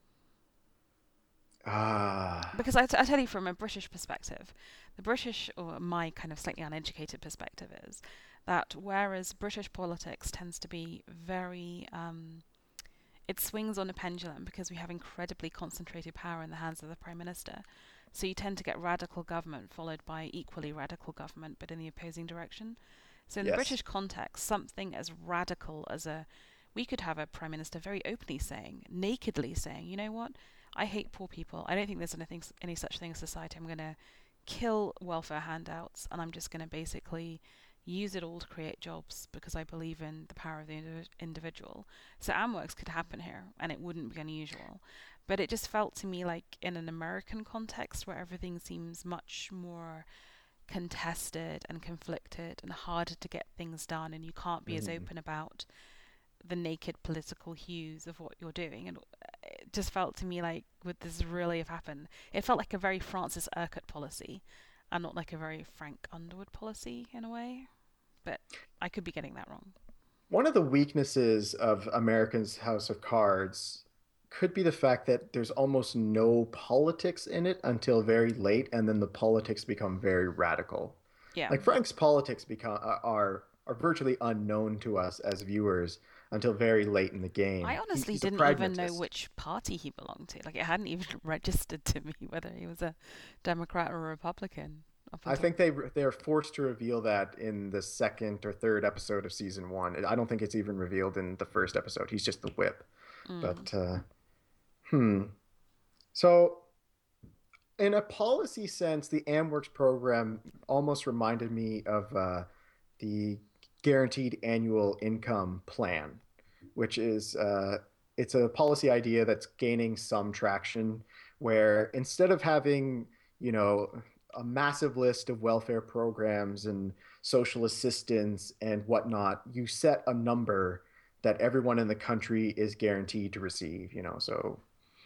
Ah, Because I, t- I tell you from a British perspective, the British, or my kind of slightly uneducated perspective, is that whereas British politics tends to be very, um, it swings on a pendulum because we have incredibly concentrated power in the hands of the Prime Minister. So you tend to get radical government followed by equally radical government, but in the opposing direction. So in the yes. British context, something as radical as a we could have a prime minister very openly saying, nakedly saying, you know what, I hate poor people. I don't think there's anything, any such thing as society. I'm going to kill welfare handouts, and I'm just going to basically use it all to create jobs because I believe in the power of the indiv- individual. So AmWorks could happen here, and it wouldn't be unusual. But it just felt to me like in an American context where everything seems much more contested and conflicted and harder to get things done, and you can't be as Mhm. open about the naked political hues of what you're doing. And it just felt to me like, would this really have happened? It felt like a very Francis Urquhart policy and not like a very Frank Underwood policy in a way. But I could be getting that wrong. One of the weaknesses of Americans' House of Cards could be the fact that there's almost no politics in it until very late, and then the politics become very radical. Yeah. Like Frank's politics become are are virtually unknown to us as viewers until very late in the I game. He, honestly he's a didn't even know pragmatist. which party he belonged to. Like, it hadn't even registered to me whether he was a Democrat or a Republican up I until. think they they're forced to reveal that in the second or third episode of season one. I don't think it's even revealed in the first episode. He's just the whip. Mm. But uh, hmm. So in a policy sense, the AmWorks program almost reminded me of uh, the guaranteed annual income plan, which is uh, it's a policy idea that's gaining some traction. Where instead of having you know a massive list of welfare programs and social assistance and whatnot, you set a number that everyone in the country is guaranteed to receive. You know, so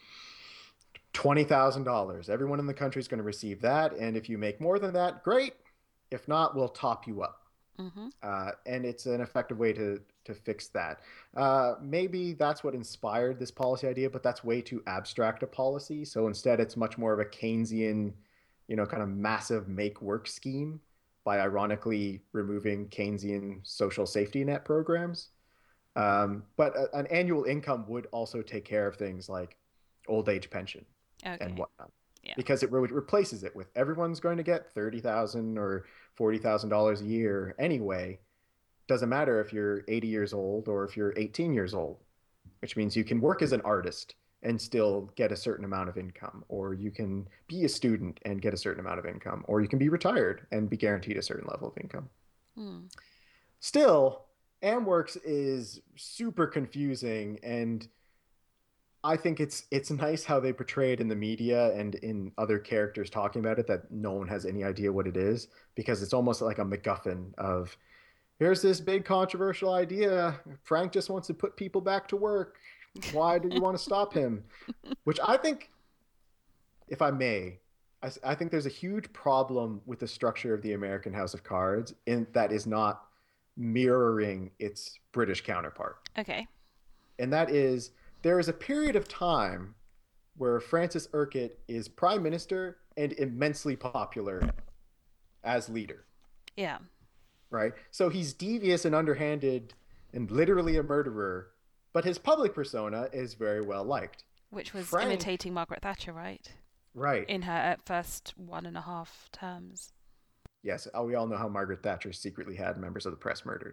twenty thousand dollars. Everyone in the country is going to receive that. And if you make more than that, great. If not, we'll top you up. Mm-hmm. Uh, and it's an effective way to, to fix that. Uh, maybe that's what inspired this policy idea, but that's way too abstract a policy. So instead, it's much more of a Keynesian, you know, kind of massive make work scheme by ironically removing Keynesian social safety net programs. Um, but a, an annual income would also take care of things like old age pension and Okay. whatnot, Yeah. because it re- replaces it with everyone's going to get thirty thousand or forty thousand dollars a year anyway. Doesn't matter if you're eighty years old or if you're eighteen years old, which means you can work as an artist and still get a certain amount of income, or you can be a student and get a certain amount of income, or you can be retired and be guaranteed a certain level of income. Mm. Still, Amworks is super confusing, and I think it's it's nice how they portray it in the media and in other characters talking about it that no one has any idea what it is, because it's almost like a MacGuffin of here's this big controversial idea. Frank just wants to put people back to work. Why do you want to stop him? Which I think, if I may, I, I think there's a huge problem with the structure of the American House of Cards in that is not mirroring its British counterpart. Okay. And that is there is a period of time where Francis Urquhart is prime minister and immensely popular as leader, Yeah. right? So he's devious and underhanded and literally a murderer, but his public persona is very well liked. Which was Frank, imitating Margaret Thatcher, right? right. In her uh, first one and a half terms. Yes, uh, we all know how Margaret Thatcher secretly had members of the press murdered.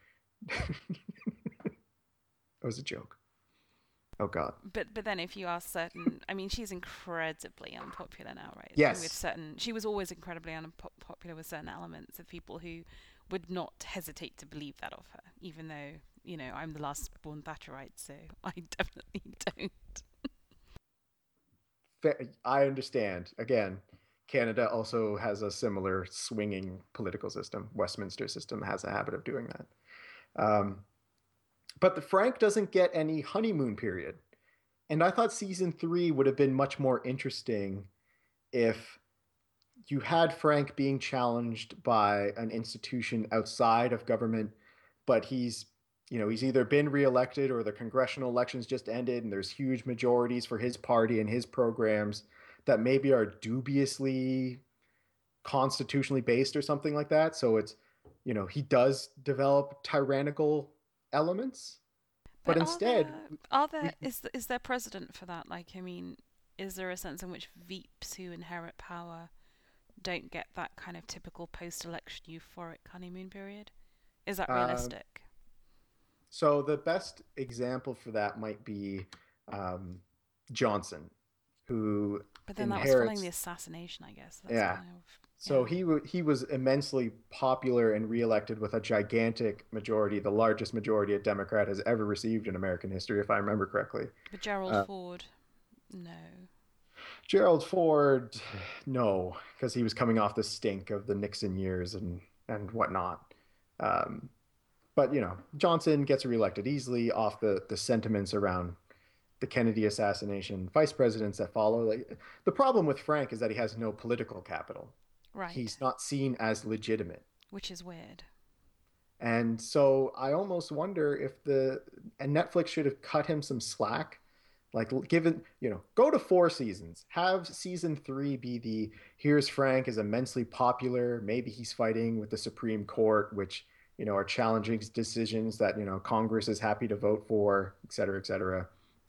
It was a joke. Oh God. But but then if you ask certain, I mean, she's incredibly unpopular now, right? And with Yes. certain, she was always incredibly unpopular with certain elements of people who would not hesitate to believe that of her, even though, you know, I'm the last born Thatcherite, so I definitely don't. I understand. Again, Canada also has a similar swinging political system. Westminster system has a habit of doing that. Um, but the Frank doesn't get any honeymoon period. And I thought season three would have been much more interesting if you had Frank being challenged by an institution outside of government, but he's, you know, he's either been reelected or the congressional elections just ended and there's huge majorities for his party and his programs that maybe are dubiously constitutionally based or something like that. So it's, you know, he does develop tyrannical elements, but But are instead, there are we, there is th- is there precedent for that? Like, I mean, is there a sense in which Veeps who inherit power don't get that kind of typical post-election euphoric honeymoon period? Is that uh, realistic? so the best example for that might be um, Johnson, who But then that was following the inherits. assassination, I guess. That's Yeah. kind of So yeah. he he was immensely popular and reelected with a gigantic majority, the largest majority a Democrat has ever received in American history, if I remember correctly. But Gerald Uh, Ford, no. Gerald Ford, no, because he was coming off the stink of the Nixon years and and whatnot. Um, but you know, Johnson gets reelected easily off the the sentiments around the Kennedy assassination, vice presidents that follow. Like the problem with Frank is that he has no political capital. Right. He's not seen as legitimate. Which is weird. And so I almost wonder if the and Netflix should have cut him some slack. Like given, you know, go to four seasons. Have season three be the here's Frank is immensely popular. Maybe he's fighting with the Supreme Court, which, you know, are challenging decisions that, you know, Congress is happy to vote for, et cetera, et cetera.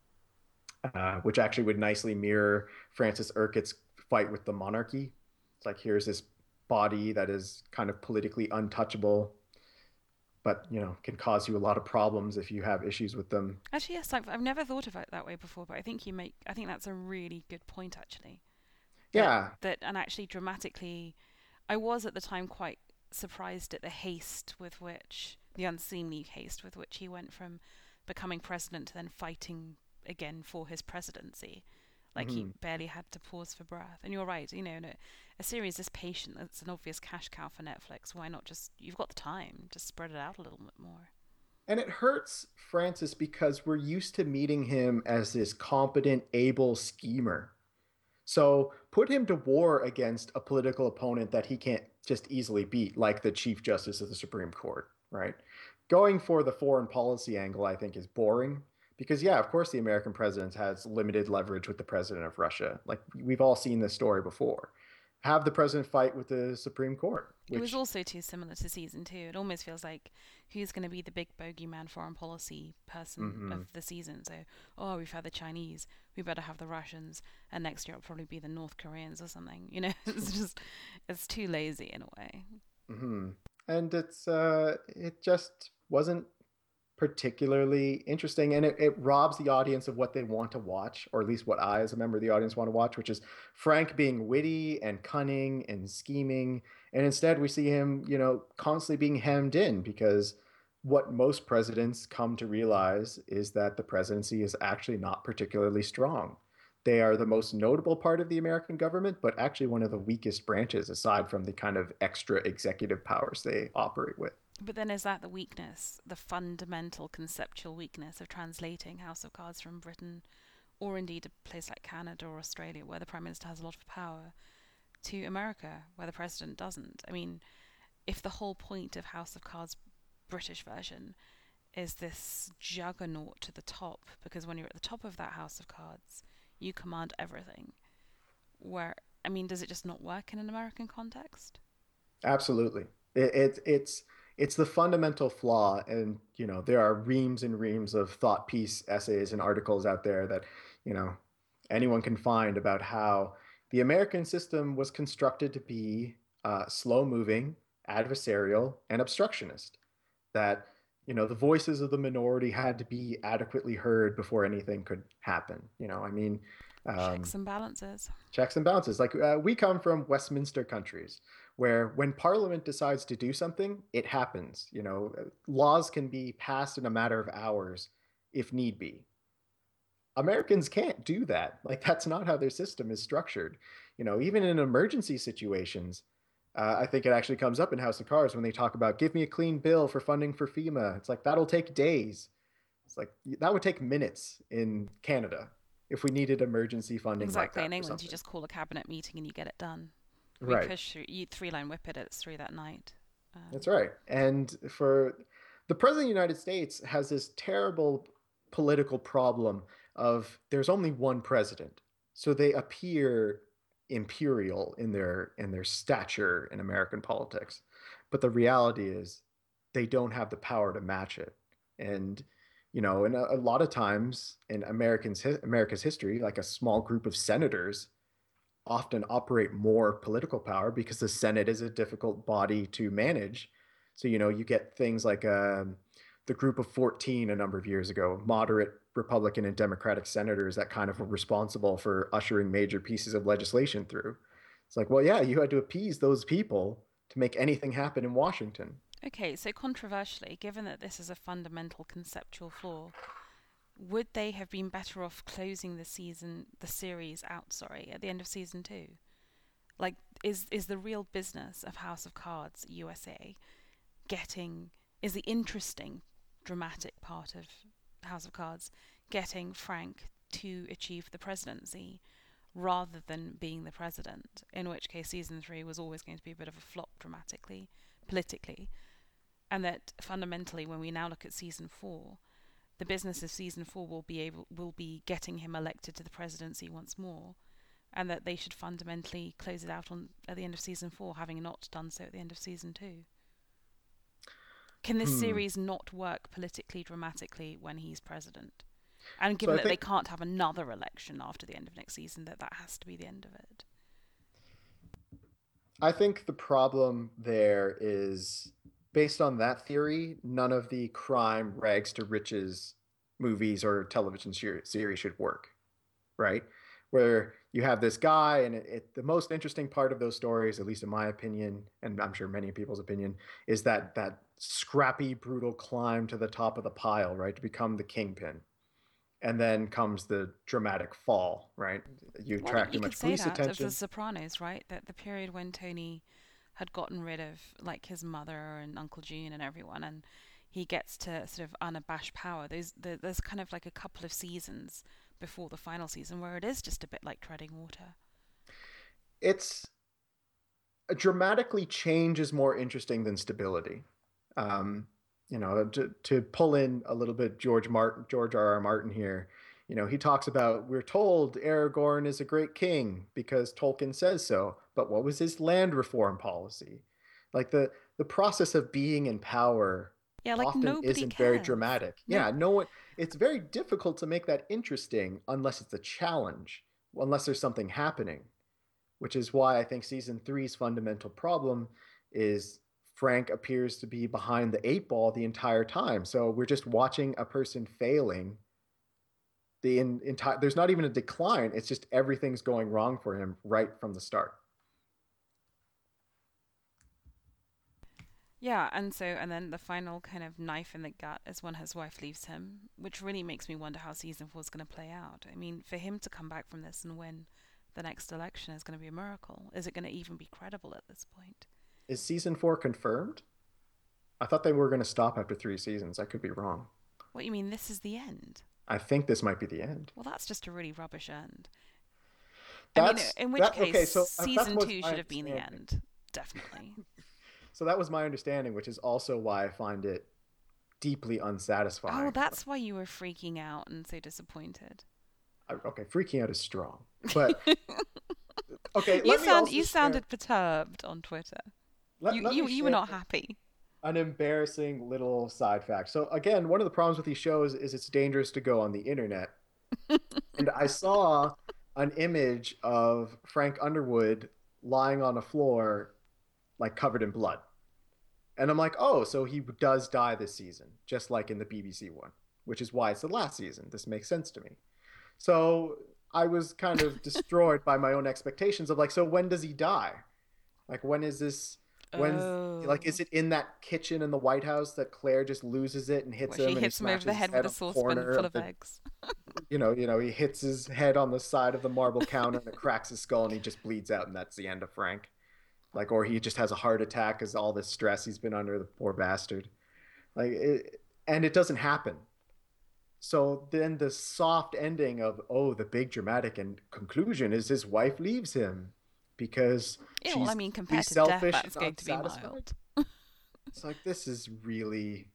Uh, which actually would nicely mirror Francis Urquhart's fight with the monarchy. It's like here's this body that is kind of politically untouchable, but you know can cause you a lot of problems if you have issues with them. Actually, yes, I've, I've never thought of it that way before, but I think you make I think that's a really good point actually. That Yeah. that and actually dramatically I was at the time quite surprised at the haste with which the unseemly haste with which he went from becoming president to then fighting again for his presidency. Like he Mm-hmm. barely had to pause for breath. And you're right, you know, no, a series this patient that's an obvious cash cow for Netflix. Why not just you've got the time, just spread it out a little bit more. And it hurts Francis because we're used to meeting him as this competent, able schemer. So put him to war against a political opponent that he can't just easily beat, like the Chief Justice of the Supreme Court, right? Going for the foreign policy angle, I think, is boring because, yeah, of course, the American president has limited leverage with the president of Russia. Like we've all seen this story before. Have the president fight with the Supreme Court, It was which, also too similar to season two. It almost feels like who's going to be the big bogeyman foreign policy person mm-hmm, of the season. So, oh, we've had the Chinese, we better have the Russians, and next year it'll probably be the North Koreans or something. You know, it's just, it's too lazy in a way. mm-hmm. And it's uh, it just wasn't particularly interesting and it, it robs the audience of what they want to watch, or at least what I as a member of the audience want to watch, which is Frank being witty and cunning and scheming, and instead we see him, you know, constantly being hemmed in because what most presidents come to realize is that the presidency is actually not particularly strong. They are the most notable part of the American government, but actually one of the weakest branches aside from the kind of extra executive powers they operate with. But then is that the weakness, the fundamental conceptual weakness of translating House of Cards from Britain, or indeed a place like Canada or Australia, where the Prime Minister has a lot of power, to America, where the President doesn't? I mean, if the whole point of House of Cards British version is this juggernaut to the top, because when you're at the top of that House of Cards, you command everything. Where, I mean, does it just not work in an American context? Absolutely. It, it, it's it's the fundamental flaw, and you know there are reams and reams of thought piece essays and articles out there that you know anyone can find about how the American system was constructed to be uh, slow moving, adversarial, and obstructionist. That you know the voices of the minority had to be adequately heard before anything could happen. You know, I mean, um, Checks and balances. checks and balances. Like uh, we come from Westminster countries, where when Parliament decides to do something, it happens. You know, laws can be passed in a matter of hours if need be. Americans can't do that. Like that's not how their system is structured. You know, even in emergency situations, uh, I think it actually comes up in House of Cards when they talk about give me a clean bill for funding for FEMA. It's like that'll take days. It's like that would take minutes in Canada if we needed emergency funding like Exactly. that In for England, you something. just call a cabinet meeting and you get it done. We Right. push through, you three line whip it, it's through that night. That's Um, right. And for the president of the United States has this terrible political problem of there's only one president. So they appear imperial in their in their stature in American politics. But the reality is they don't have the power to match it. And you know, and a, a lot of times in Americans America's history, like a small group of senators often operate more political power because the Senate is a difficult body to manage. So, you know, you get things like um, the group of fourteen a number of years ago, moderate Republican and Democratic senators that kind of were responsible for ushering major pieces of legislation through. It's like, well, yeah, you had to appease those people to make anything happen in Washington. okay, so controversially, given that this is a fundamental conceptual flaw, would they have been better off closing the season, the series out, sorry, at the end of season two? Like, is is the real business of House of Cards U S A getting, is the interesting, dramatic part of House of Cards getting Frank to achieve the presidency rather than being the president? In which case, season three was always going to be a bit of a flop dramatically, politically, and that fundamentally, when we now look at season four, the business of season four will be able will be getting him elected to the presidency once more, and that they should fundamentally close it out on at the end of season four, having not done so at the end of season two. Can this Hmm. series not work politically dramatically when he's president? And So given I that they think can't have another election after the end of next season, that that has to be the end of it. I think the problem there is based on that theory, none of the crime rags to riches movies or television series should work, right? Where you have this guy, and it, it, the most interesting part of those stories, at least in my opinion, and I'm sure many people's opinion, is that that scrappy, brutal climb to the top of the pile, right, to become the kingpin, and then comes the dramatic fall, right? You Well, attract too you could much say police that of The attention. Sopranos, right? That the period when Tony had gotten rid of like his mother and Uncle Gene and everyone, and he gets to sort of unabashed power. There's the, there's kind of like a couple of seasons before the final season where it is just a bit like treading water. It's dramatically change is more interesting than stability. Um, you know, to, to pull in a little bit George Martin, George R. R. Martin here. You know, he talks about we're told Aragorn is a great king because Tolkien says so, but what was his land reform policy? Like the the process of being in power Yeah, like often nobody isn't very cares. dramatic. No, Yeah, no one. It's very difficult to make that interesting unless it's a challenge, unless there's something happening, which is why I think season three's fundamental problem is Frank appears to be behind the eight ball the entire time. So we're just watching a person failing. The in, entire there's not even a decline. It's just everything's going wrong for him right from the start. Yeah, and so, and then the final kind of knife in the gut is when his wife leaves him, which really makes me wonder how season four is going to play out. I mean, for him to come back from this and win the next election is going to be a miracle. Is it going to even be credible at this point? Is season four confirmed? I thought they were going to stop after three seasons. I could be wrong. What you mean, this is the end? I think this might be the end. Well, that's just a really rubbish end. I mean, That's in which that. case, Okay, so uh, that season was two my should have been the understanding. end. Definitely. So that was my understanding, which is also why I find it deeply Oh, unsatisfying. that's why you were freaking out and so disappointed. I- Okay, freaking out is strong, but okay. You Let me sound also you share. sounded perturbed on Twitter. Let, You let you me you were share not happy. an embarrassing little side fact. So again, one of the problems with these shows is it's dangerous to go on the internet. And I saw an image of Frank Underwood lying on a floor, like covered in blood. And I'm like, oh, so he does die this season, just like in the B B C one, which is why it's the last season. This makes sense to me. So I was kind of destroyed by my own expectations of like, so when does he die? Like, when is this? When's like, Oh, is it in that kitchen in the White House that Claire just loses it and hits where she him and he hits him over the smashes his head with head a on the saucepan corner full of of the, eggs. you know, you know, he hits his head on the side of the marble counter and it cracks his skull and he just bleeds out and that's the end of Frank. Like, or he just has a heart attack because all this stress he's been under, the poor bastard. Like, it, and it doesn't happen. So then the soft ending of, oh, the big dramatic and conclusion is his wife leaves him because Yeah, well, I she's mean, really compared to death, selfish and that's going to be unsatisfied. mild. It's like, this is really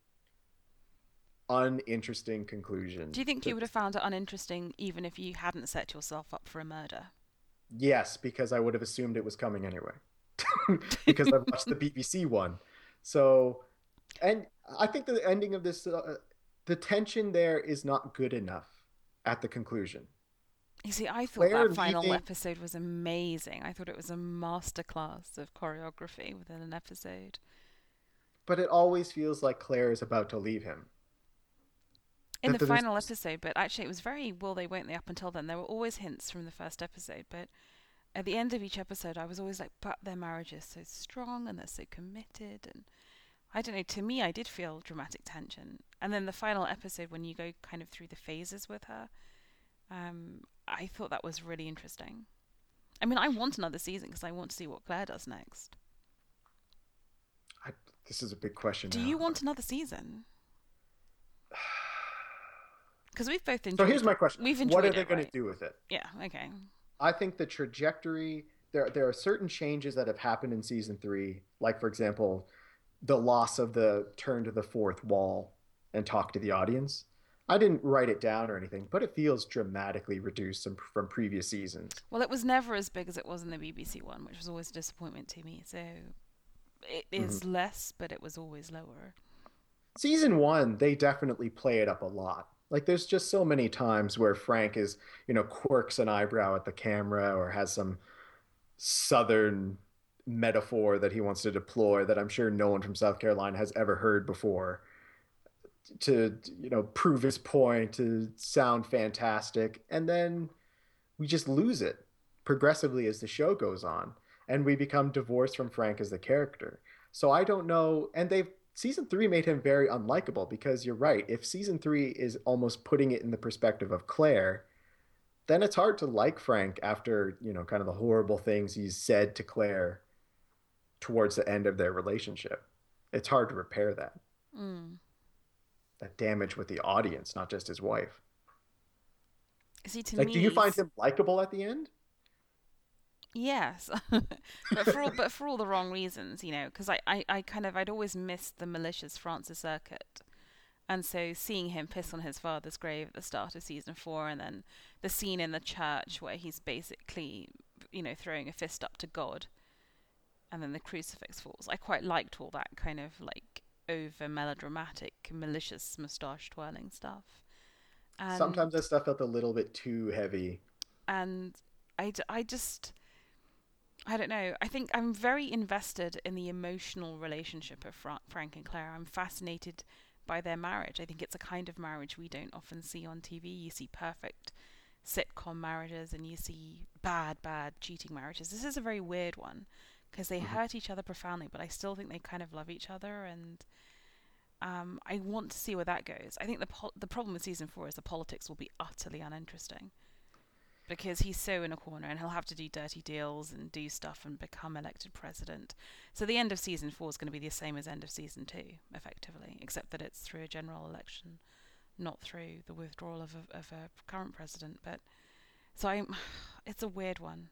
uninteresting Do conclusion you think to you would have this. found it uninteresting even if you hadn't set yourself up for a murder? Yes, because I would have assumed it was coming anyway. Because I've watched the B B C one. So, and I think the ending of this, uh, the tension there is not good enough at the conclusion. You see, I thought Claire that final leaving, episode was amazing. I thought it was a masterclass of choreography within an episode. but it always feels like Claire is about to leave him. In the That there's final episode, but actually it was very will they won't they up until then. There were always hints from the first episode, but at the end of each episode I was always like, but their marriage is so strong and they're so committed, and I don't know, to me I did feel dramatic tension. And then the final episode when you go kind of through the phases with her, um, I thought that was really interesting. I mean, I want another season because I want to see what Claire does next. I, this is a big question Do you now. want another season? Because we've both So here's enjoyed my question: we've what are enjoyed they it, going to right? do with it? Yeah, okay. I think the trajectory there there are certain changes that have happened in season three, like for example, the loss of the turn to the fourth wall and talk to the audience. I didn't write it down or anything, but it feels dramatically reduced from, from previous seasons. Well, it was never as big as it was in the B B C one, which was always a disappointment to me. So it Mhm. is less, but it was always lower. Season one, they definitely play it up a lot. Like there's just so many times where Frank is, you know, quirks an eyebrow at the camera or has some southern metaphor that he wants to deploy that I'm sure no one from South Carolina has ever heard before to, you know, prove his point, to sound fantastic. And then we just lose it progressively as the show goes on. And we become divorced from Frank as the character. So I don't know. And they've, season three made him very unlikable because you're right. If season three is almost putting it in the perspective of Claire, then it's hard to like Frank after, you know, kind of the horrible things he's said to Claire towards the end of their relationship. It's hard to repair that Mm. that damage with the audience, not just his wife. See, to Like, do you me, find him likable at the end? yes, but for all but for all the wrong reasons, you know. Because I, I, I kind of I'd always missed the malicious Francis Urquhart, and so seeing him piss on his father's grave at the start of season four, and then the scene in the church where he's basically, you know, throwing a fist up to God, and then the crucifix falls. I quite liked all that kind of like over melodramatic, malicious moustache twirling stuff. And Sometimes that stuff felt a little bit too heavy. and I, I just I don't know. I think I'm very invested in the emotional relationship of Fra- Frank and Claire. I'm fascinated by their marriage. I think it's a kind of marriage we don't often see on T V. You see perfect sitcom marriages and you see bad, bad cheating marriages. This is a very weird one because they Mhm. hurt each other profoundly, but I still think they kind of love each other, and um, I want to see where that goes. I think the po- the problem with season four is the politics will be utterly uninteresting because he's so in a corner and he'll have to do dirty deals and do stuff and become elected president. So the end of season four is going to be the same as end of season two, effectively, except that it's through a general election, not through the withdrawal of a, of a current president. But so I, it's a weird one.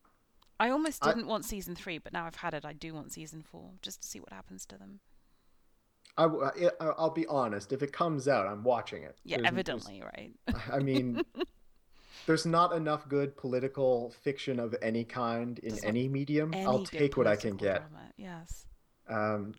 I almost I, didn't want season three, but now I've had it. I do want season four just to see what happens to them. I, I, I'll be honest. If it comes out, I'm watching it. Yeah, There's, there's, evidently, right? I mean, there's not enough good political fiction of any kind in There's not any medium. I'll any good take what I can political get. drama. Yes. Um,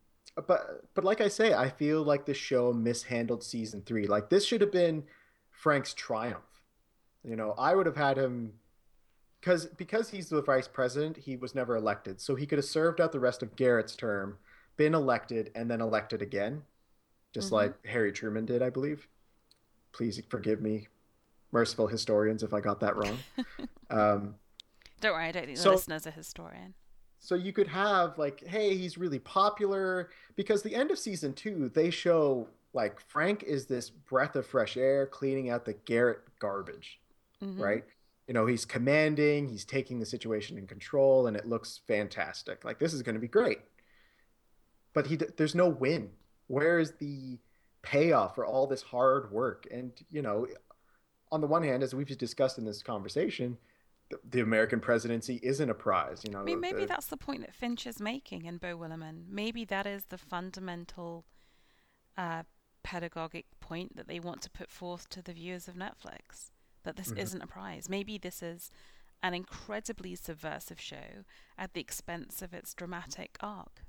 but but like I say, I feel like the show mishandled season three. Like this should have been Frank's triumph. You know, I would have had him because because he's the vice president, he was never elected, so he could have served out the rest of Garrett's term, been elected, and then elected again, just Mm-hmm. like Harry Truman did, I believe. Please forgive me, merciful historians, if I got that wrong. Um, Don't worry, I don't think the so listener's a historian. so you could have like, hey, he's really popular because the end of season two, they show like Frank is this breath of fresh air cleaning out the Garrett garbage, Mm-hmm. right? You know, he's commanding, he's taking the situation in control, and it looks fantastic. Like this is going to be great, but he there's no win. Where is the payoff for all this hard work? And you know, on the one hand, as we've discussed in this conversation, the, the American presidency isn't a prize. You I mean, know, maybe the, that's the point that Finch is making in Beau Willimon. Maybe that is the fundamental uh, pedagogic point that they want to put forth to the viewers of Netflix. That this Mhm. isn't a prize. Maybe this is an incredibly subversive show at the expense of its dramatic arc.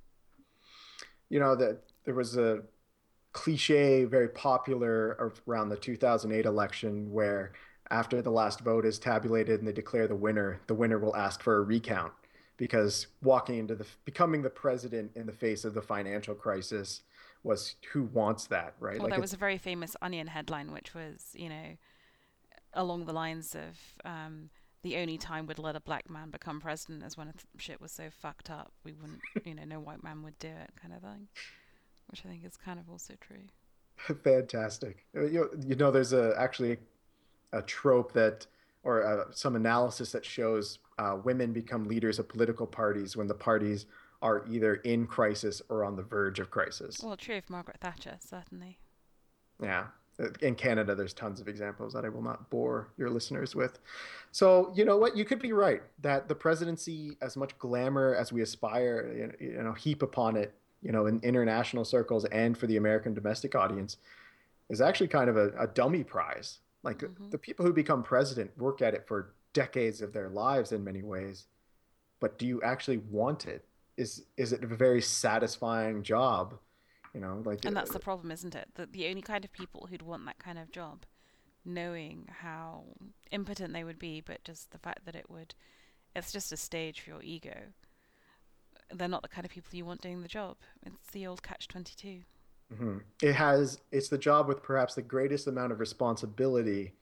you know that there was a cliche very popular around the two thousand eight election where after the last vote is tabulated and they declare the winner, the winner will ask for a recount because walking into the becoming the president in the face of the financial crisis was who wants that, right? Well, Like there was it's a very famous Onion headline, which was, you know, along the lines of um, the only time we'd let a black man become president is when th- shit was so fucked up we wouldn't, you know, no white man would do it, kind of thing. Which I think is kind of also true. fantastic. You know, you know there's a actually a trope that or uh, some analysis that shows uh, women become leaders of political parties when the parties are either in crisis or on the verge of crisis. Well, true of Margaret Thatcher, certainly. Yeah. In Canada, there's tons of examples that I will not bore your listeners with. So, you know what? You could be right that the presidency, as much glamour as we aspire, you know, heap upon it, you know, in international circles and for the American domestic audience, is actually kind of a, a dummy prize. Like Hmm. the people who become president work at it for decades of their lives in many ways, but do you actually want it? Is is it a very satisfying job? You know, like And that's uh, the problem, isn't it? That the only kind of people who'd want that kind of job, knowing how impotent they would be, but just the fact that it would, it's just a stage for your ego. They're not the kind of people you want doing the job. It's the old catch twenty-two. hmm it has it's the job with perhaps the greatest amount of responsibility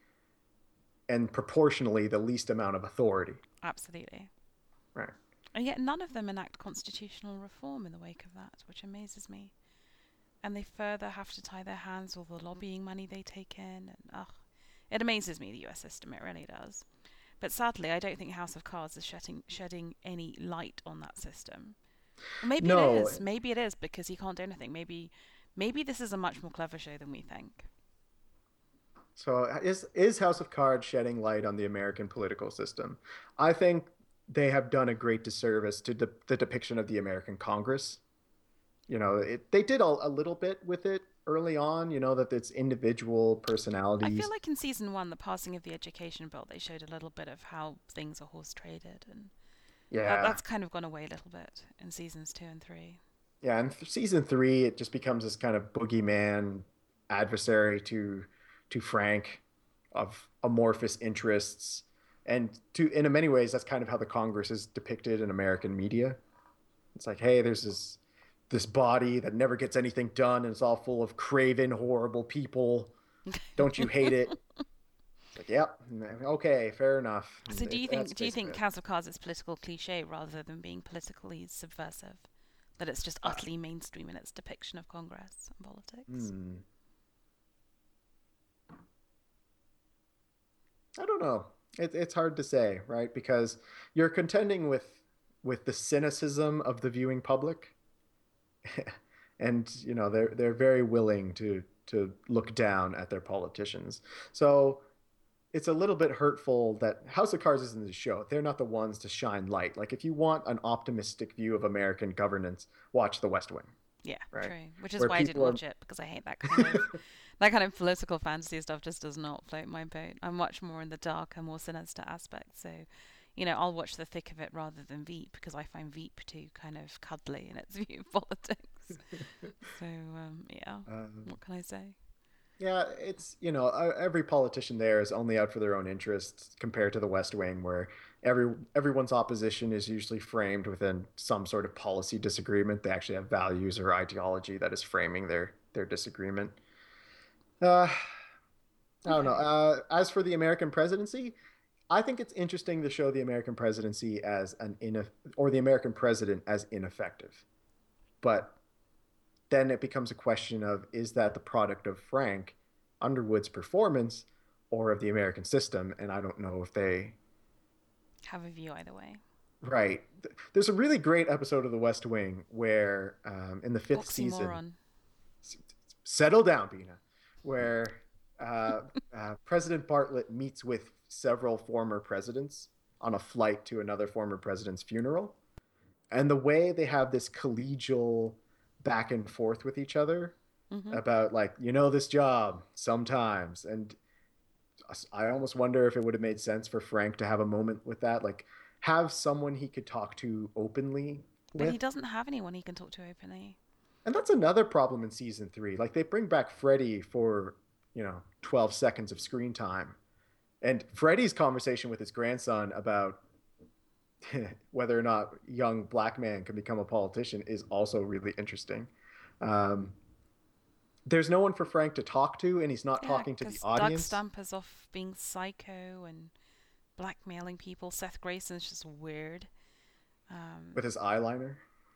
and proportionally the least amount of authority. Absolutely. Right. And yet none of them enact constitutional reform in the wake of that, which amazes me. And they further have to tie their hands with all the lobbying money they take in. And ugh, it amazes me, the U S system, it really does. But sadly, I don't think House of Cards is shedding, shedding any light on that system. Or maybe it No. is. Maybe it is because he can't do anything. Maybe, maybe this is a much more clever show than we think. So is is House of Cards shedding light on the American political system? I think they have done a great disservice to de- the depiction of the American Congress. You know, it, they did a, a little bit with it early on. You know that it's individual I feel personalities. like in season one, the passing of the education bill, they showed a little bit of how things are horse traded, and that, Yeah, that's kind of gone away a little bit in seasons two and three. yeah. And season three, it just becomes this kind of boogeyman adversary to to Frank of amorphous interests. And to in many ways, that's kind of how the Congress is depicted in American media. It's like, hey, there's this this body that never gets anything done, and it's all full of craven, horrible people. Don't you hate it? Like, yep, okay, fair enough. So do It, you that's think do you basically think it. House of Cards is political cliche rather than being politically subversive? That it's just Uh, utterly mainstream in its depiction of Congress and politics? hmm, I don't know. It, it's hard to say, right? Because you're contending with with the cynicism of the viewing public, and you know they're they're very willing to to look down at their politicians. So it's a little bit hurtful that House of Cards isn't the show. They're not the ones to shine light. Like if you want an optimistic view of American governance, watch The West Wing, Yeah, right? true. Which is Where why I didn't people are watch it because I hate that kind of that kind of political fantasy stuff. Just does not float my boat. I'm much more in the darker, more sinister aspect. So, you know, I'll watch the thick of it rather than Veep because I find Veep too kind of cuddly in its view of politics. So, um, yeah, um, what can I say? yeah, it's, you know, uh, every politician there is only out for their own interests compared to the West Wing, where every everyone's opposition is usually framed within some sort of policy disagreement. They actually have values or ideology that is framing their their disagreement. Uh, I don't know. Okay. Uh, as for the American presidency, I think it's interesting to show the American presidency as an in or the American president as ineffective. But then it becomes a question of is that the product of Frank Underwood's performance or of the American system? And I don't know if they. Have a view either way. Right. There's a really great episode of The West Wing where, um, in the fifth season, Oxymoron. settle down, Bina, where uh, uh, President Bartlett meets with several former presidents on a flight to another former president's funeral. And the way they have this collegial back and forth with each other Mm-hmm. about, like, you know, this job sometimes. And I almost wonder if it would have made sense for Frank to have a moment with that, like have someone he could talk to openly But with. he doesn't have anyone he can talk to openly. And that's another problem in season three. Like they bring back Freddy for, you know, twelve seconds of screen time. And Freddy's conversation with his grandson about whether or not young black man can become a politician is also really interesting. Um, there's no one for Frank to talk to, and he's not Yeah, talking to the because Doug audience Stamper's off being psycho and blackmailing people. Seth Grayson's just weird. Um, with his eyeliner.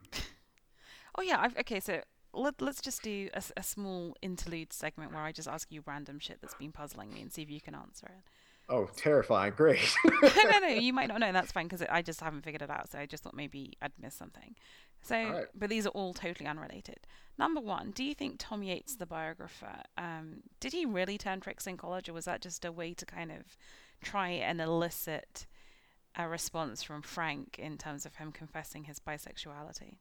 oh yeah, I've, okay. So let, let's just do a, a small interlude segment where I just ask you random shit that's been puzzling me and see if you can answer it. Oh, terrifying! Great. no, no, you might not know. That's fine because I just haven't figured it out. So I just thought maybe I'd missed something. All So, right. but these are all totally unrelated. Number one, do you think Tom Yates, the biographer, um, did he really turn tricks in college, or was that just a way to kind of try and elicit a response from Frank in terms of him confessing his bisexuality?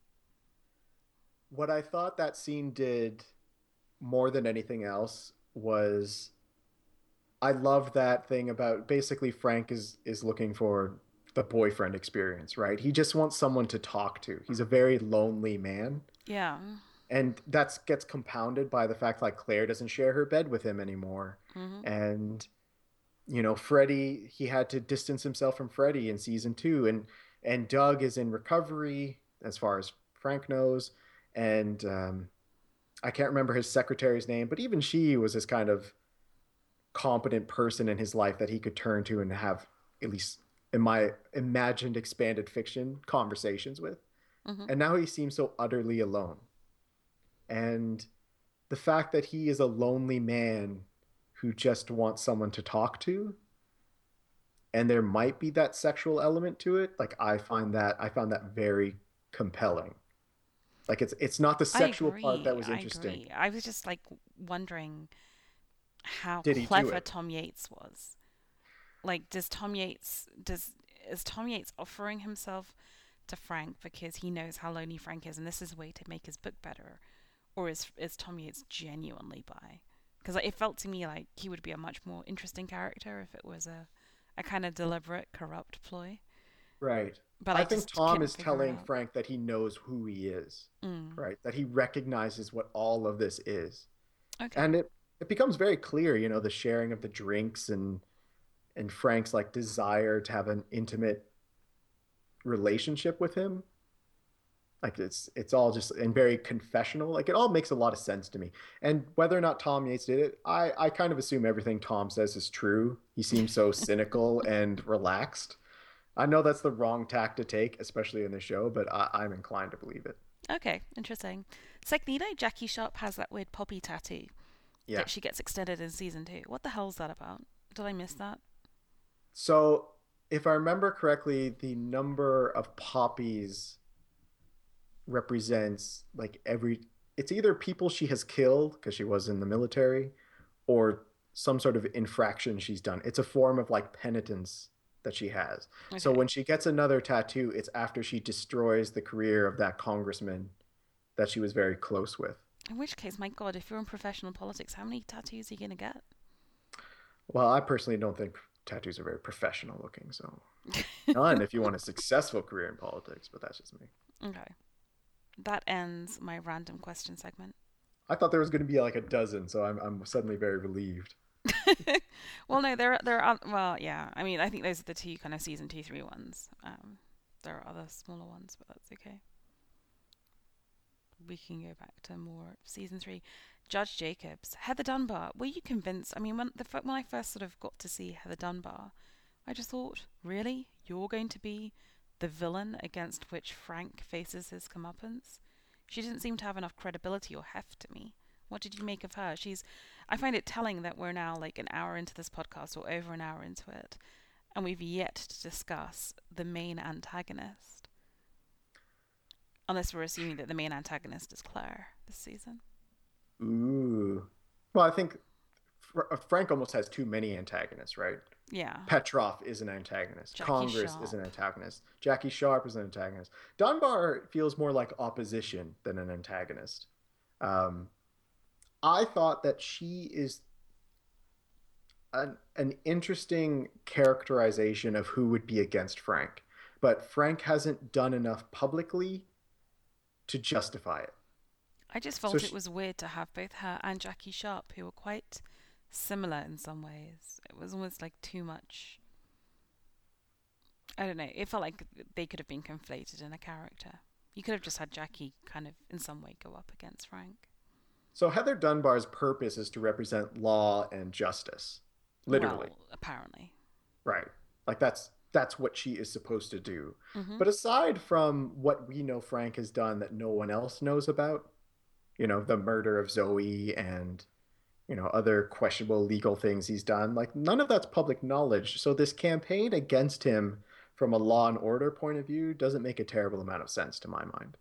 What I thought that scene did more than anything else was I loved that thing about basically Frank is is looking for the boyfriend experience, right? He just wants someone to talk to. He's a very lonely man. Yeah. And that gets compounded by the fact like Claire doesn't share her bed with him anymore. Mhm. And you know, Freddie, he had to distance himself from Freddie in season two. And and Doug is in recovery as far as Frank knows. And um, I can't remember his secretary's name, but even she was this kind of competent person in his life that he could turn to and have, at least in my imagined expanded fiction, conversations with. Mhm. And now he seems so utterly alone. And the fact that he is a lonely man who just wants someone to talk to, and there might be that sexual element to it, like I find that I found that very compelling. Like it's it's not the I sexual part that agree. was I interesting. agree. I was just like wondering how Did he do clever it? Tom Yates was. Like, does Tom Yates does is Tom Yates offering himself to Frank because he knows how lonely Frank is, and this is a way to make his book better, or is is Tom Yates genuinely bi? Because like, it felt to me like he would be a much more interesting character if it was a a kind of deliberate, corrupt ploy. Right. But I I think just Tom couldn't is figure it telling out. Frank that he knows who he is, Mm. right? That he recognizes what all of this is. Okay. And it it becomes very clear, you know, the sharing of the drinks and and Frank's like desire to have an intimate relationship with him. Like it's it's all just and very confessional. Like it all makes a lot of sense to me. And whether or not Tom Yates did it, I I kind of assume everything Tom says is true. He seems so cynical and relaxed. I know that's the wrong tack to take, especially in the show, but I, I'm inclined to believe it. Okay, interesting. So, you know, Jackie Sharp has that weird poppy tattoo Yeah. that she gets extended in season two. What the hell's that about? Did I miss that? So if I remember correctly, the number of poppies represents like every it's either people she has killed because she was in the military or some sort of infraction she's done. It's a form of like penitence that she has. So Okay. when she gets another tattoo, it's after she destroys the career of that congressman that she was very close with. In which case, my God, if you're in professional politics, how many tattoos are you going to get? Well, I personally don't think tattoos are very professional looking, so none if you want a successful career in politics, but that's just me. Okay. That ends my random question segment. I thought there was going to be like a dozen, so I'm I'm suddenly very relieved. Well, no, there there are well, yeah. I mean, I think those are the two kind of season two, three ones. Um, there are other smaller ones, but that's okay. We can go back to more season three. Judge Jacobs, Heather Dunbar. Were you convinced? I mean, when the when I first sort of got to see Heather Dunbar, I just thought, really, you're going to be the villain against which Frank faces his comeuppance? She didn't seem to have enough credibility or heft to me. What did you make of her? She's. I find it telling that we're now like an hour into this podcast or over an hour into it, and we've yet to discuss the main antagonist. Unless we're assuming that the main antagonist is Claire this season. Ooh. Well, I think Fr- Frank almost has too many antagonists, right? Yeah. Petrov is an antagonist. Jackie Congress is an Sharp. antagonist. Jackie Sharp is an antagonist. Dunbar feels more like opposition than an antagonist. Um, I thought that she is an, an interesting characterization of who would be against Frank, but Frank hasn't done enough publicly to justify it. I just So felt it she, was weird to have both her and Jackie Sharp, who were quite similar in some ways. It was almost like too much. I don't know. It felt like they could have been conflated in a character. You could have just had Jackie kind of in some way go up against Frank. so Heather Dunbar's purpose is to represent law and justice, literally. Well, apparently. Right. Like that's that's what she is supposed to do. Mhm. But aside from what we know Frank has done that no one else knows about, you know, the murder of Zoe and, you know, other questionable legal things he's done, like none of that's public knowledge. So this campaign against him from a law and order point of view doesn't make a terrible amount of sense to my mind.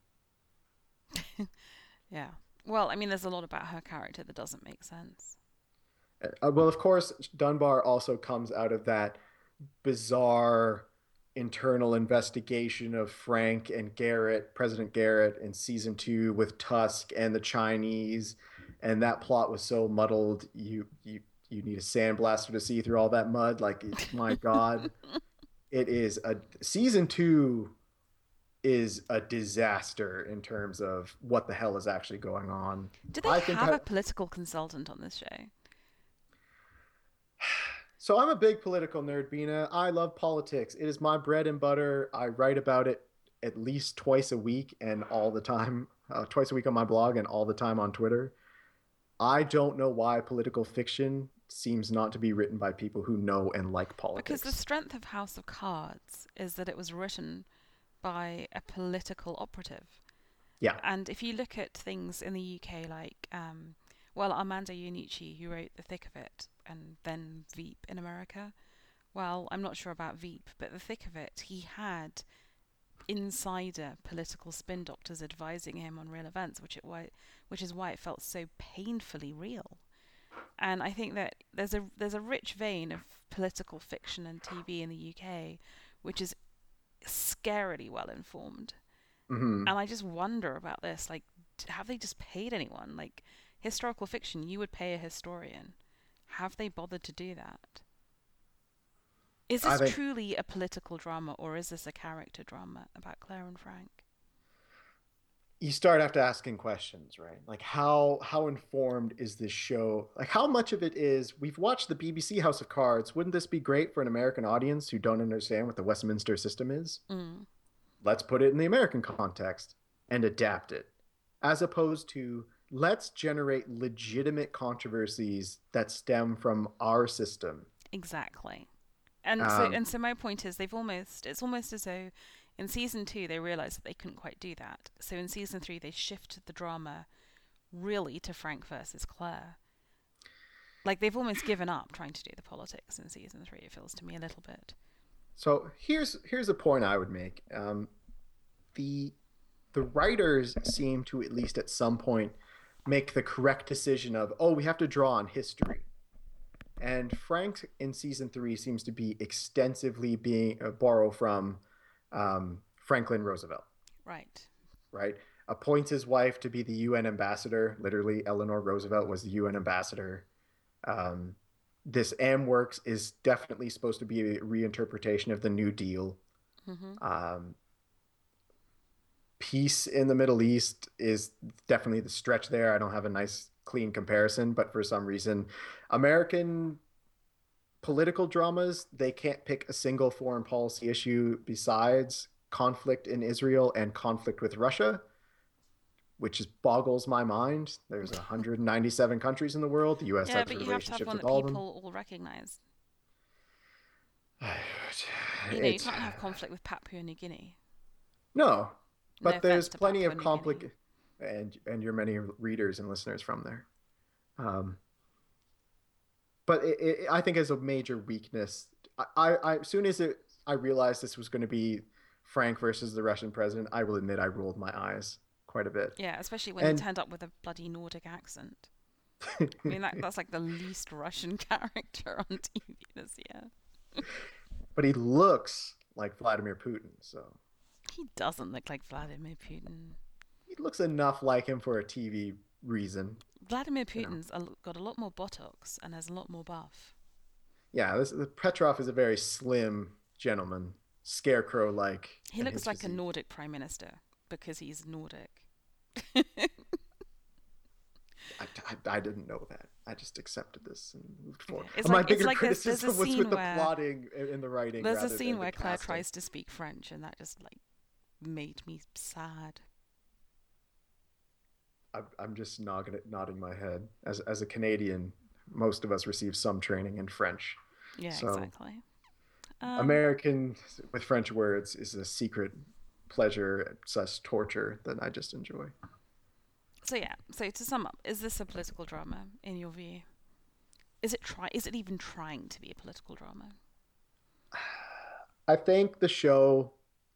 Yeah. Well, I mean, there's a lot about her character that doesn't make sense. Uh, well, of course, Dunbar also comes out of that bizarre internal investigation of Frank and Garrett, President Garrett, in season two with Tusk and the Chinese, and that plot was so muddled. You you you need a sandblaster to see through all that mud. Like my God, it is a season two is a disaster in terms of what the hell is actually going on. Do they I think have I, a political consultant on this show? So I'm a big political nerd, Bina. I love politics. It is my bread and butter. I write about it at least twice a week and all the time, uh, twice a week on my blog and all the time on Twitter. I don't know why political fiction seems not to be written by people who know and like Because the politics. strength of House of Cards is that it was written by a political operative. Yeah. And if you look at things in the U K, like, um, well, Armando Iannucci, who wrote The Thick of It, and then Veep in America. Well, I'm not sure about Veep, but The Thick of It, he had insider political spin doctors advising him on real events, which it why, which is why it felt so painfully real. And I think that there's a there's a rich vein of political fiction and T V in the U K, which is scarily well informed. Hmm. And I just wonder about this. Like, have they just paid anyone? Like, historical fiction, you would pay a historian. Have they bothered to do that? Is I this think truly a political drama, or is this a character drama about Claire and Frank? you start after asking questions, right? Like how how informed is this show? Like how much of it is we've watched the B B C House of Cards. Wouldn't this be great for an American audience who don't understand what the Westminster system is? Mm. Let's put it in the American context. and adapt it, as opposed to let's generate legitimate controversies that stem from our system. Exactly. And so Um, and so my point is they've almost it's almost as though in season two they realized that they couldn't quite do that. So in season three they shifted the drama really to Frank versus Claire. Like they've almost given up trying to do the politics in season three, it feels to me a little bit. so here's here's a point I would make. Um, the the writers seem to at least at some point make the correct decision of, oh, we have to draw on history. And Frank in season three seems to be extensively being uh, borrow from um, Franklin Roosevelt, Right. right? Appoints his wife to be the U N ambassador. Literally, Eleanor Roosevelt was the U N ambassador. Um, this M Works is definitely supposed to be a reinterpretation of the New Deal. Mm-hmm. Um, peace in the Middle East is definitely the stretch there. I don't have a nice clean comparison, but for some reason, American political dramas, they can't pick a single foreign policy issue besides conflict in Israel and conflict with Russia, which is boggles my mind. There's one hundred ninety-seven countries in the world. The U S Yeah, has but you have to have relationships one with that all of them. people all recognize. You know, you It's can't have conflict with Papua New Guinea. no, No but there's offense to plenty Papua of New Guinea. conflict, and and your many readers and listeners from there. Um, but it, it, I think as a major weakness, I, I, I as soon as it, I realized this was going to be Frank versus the Russian president, I will admit I rolled my eyes quite a bit. Yeah, especially when he And turned up with a bloody Nordic accent. I mean, that that's like the least Russian character on T V this year. but he looks like Vladimir Putin, so He doesn't look like Vladimir Putin. he looks enough like him for a T V reason, Vladimir you know. Putin's got a lot more botox and has a lot more buff. Yeah, this Petrov is a very slim gentleman, scarecrow like He in looks his like a physique. Nordic prime minister because he's Nordic. I, I, I didn't know that. I just accepted this and moved forward. It's My like it's bigger like there's there's a criticism was with scene the where plotting in the writing there's a rather scene than the where Claire casting. tries to speak French and that just like made me sad. I'm, I'm just nodding, nodding my head. As, as a Canadian, most of us receive some training in French. Yeah, So exactly. Um, American with French words is a secret pleasure such torture that I just enjoy. so yeah, so to sum up, is this a political drama in your view? Is it try? Is it even trying to be a political drama? I think the show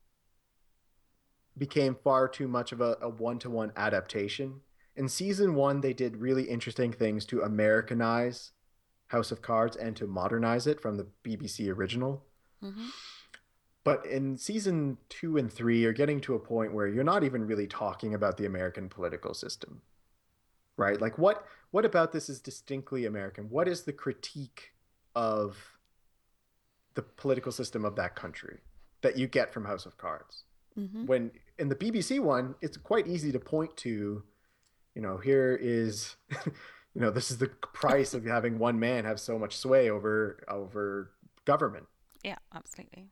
became far too much of a, a one-to-one adaptation. In season one, they did really interesting things to Americanize House of Cards and to modernize it from the B B C original. Mm-hmm. But in season two and three, you're getting to a point where you're not even really talking about the American political system, right? Like what what about this is distinctly American? What is the critique of the political system of that country that you get from House of Cards? Mm-hmm. When in the B B C one, it's quite easy to point to, you know, here is, you know, this is the price of having one man have so much sway over over government. Yeah, absolutely.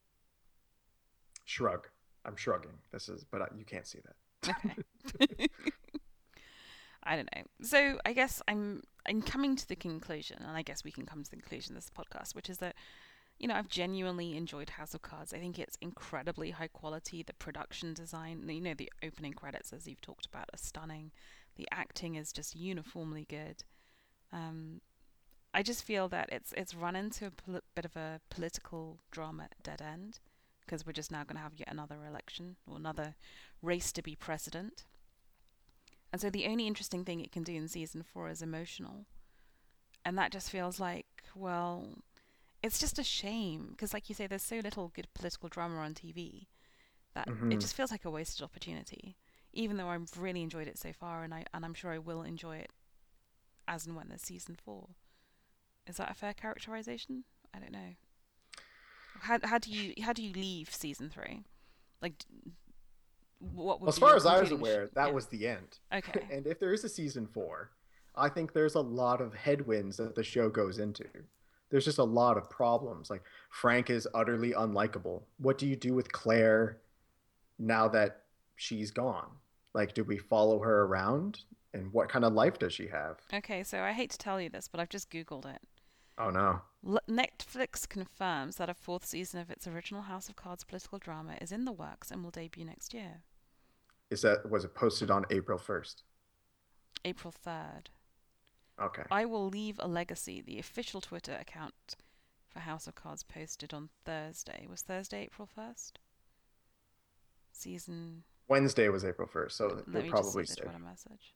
Shrug. I'm shrugging. This is, but you can't see that. Okay. I don't know. So I guess I'm I'm coming to the conclusion, and I guess we can come to the conclusion of this podcast, which is that, you know, I've genuinely enjoyed House of Cards. I think it's incredibly high quality. The production design, you know, the opening credits, as you've talked about, are stunning. The acting is just uniformly good. Um, I just feel that it's it's run into a pol- bit of a political drama dead end because we're just now going to have yet another election or another race to be president. And so the only interesting thing it can do in season four is emotional. And that just feels like, well, it's just a shame because, like you say, there's so little good political drama on T V that it Mm-hmm. just feels like a wasted opportunity. Even though I've really enjoyed it so far, and I and I'm sure I will enjoy it as and when there's season four. Is that a fair characterization? I don't know. How how do you how do you leave season three? Like, what Well, would as be far your as I was concluding? Sh- aware, that yeah. was the end. Okay. And if there is a season four, I think there's a lot of headwinds that the show goes into. There's just a lot of problems. Like Frank is utterly unlikable. What do you do with Claire now that she's gone? Like, do we follow her around? And what kind of life does she have? Okay, so I hate to tell you this, but I've just Googled it. Oh no. L- Netflix confirms that a fourth season of its original House of Cards political drama is in the works and will debut next year, Is that was it posted on April first? April third. Okay. I Will Leave a Legacy, the official Twitter account for House of Cards, posted on Thursday. Was Thursday April first? Season. Wednesday was April first, Let, so they're let me just see probably the safe. Twitter message.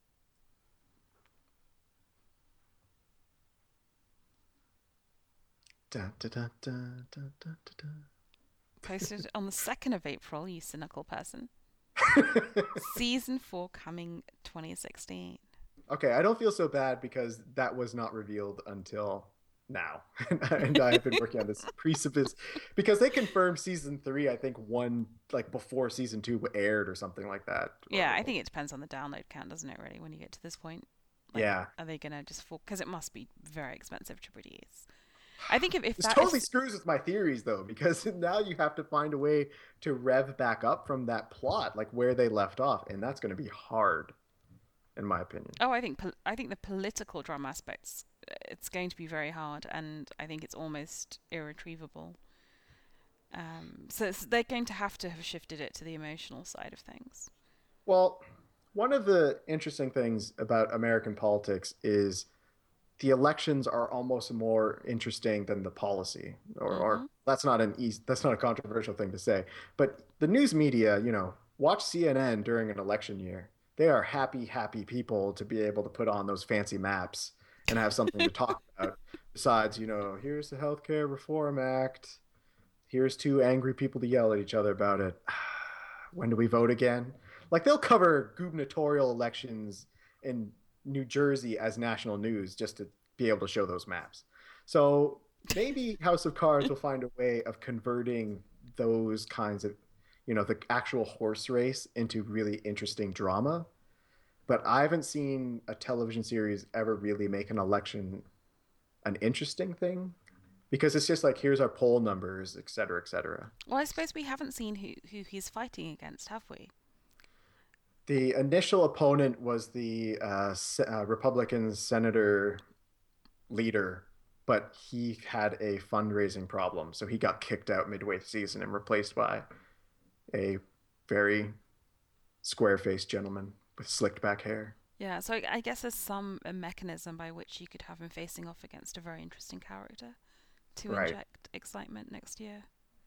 Da, da, da, da, da, da, da, Posted on the second of April, you cynical person. da. Season four coming twenty sixteen. Okay, I don't feel so bad because that was not revealed until now. And I have been working on this precipice because they confirmed season three, I think one like before season two aired or something like that. Yeah, I think it depends on the download count, doesn't it, really, when you get to this point? Like, Yeah. are they going to just fall? Because it must be very expensive to produce. I think if, if This that totally is. screws with my theories though, because now you have to find a way to rev back up from that plot, like where they left off, and that's going to be hard, in my opinion. Oh, I think pol- I think the political drama aspects, uh, it's going to be very hard, and I think it's almost irretrievable. Um, so it's, they're going to have to have shifted it to the emotional side of things. Well, one of the interesting things about American politics is the elections are almost more interesting than the policy, or, Mm-hmm. or that's not an easy, that's not a controversial thing to say. But the news media, you know, watch C N N during an election year. They are happy, happy people to be able to put on those fancy maps and have something to talk about. Besides, you know, here's the Healthcare Reform Act. Here's two angry people to yell at each other about it. When do we vote again? Like they'll cover gubernatorial elections in New Jersey as national news just to be able to show those maps. So maybe House of Cards will find a way of converting those kinds of, you know, the actual horse race into really interesting drama. But I haven't seen a television series ever really make an election an interesting thing because it's just like here's our poll numbers, et cetera, et cetera. Well, I suppose we haven't seen who who he's fighting against, have we? The initial opponent was the uh, uh, Republican senator leader, but he had a fundraising problem, so he got kicked out midway season and replaced by a very square-faced gentleman with slicked back hair. Yeah, so I, I guess there's some a mechanism by which you could have him facing off against a very interesting character to Right. inject excitement next year.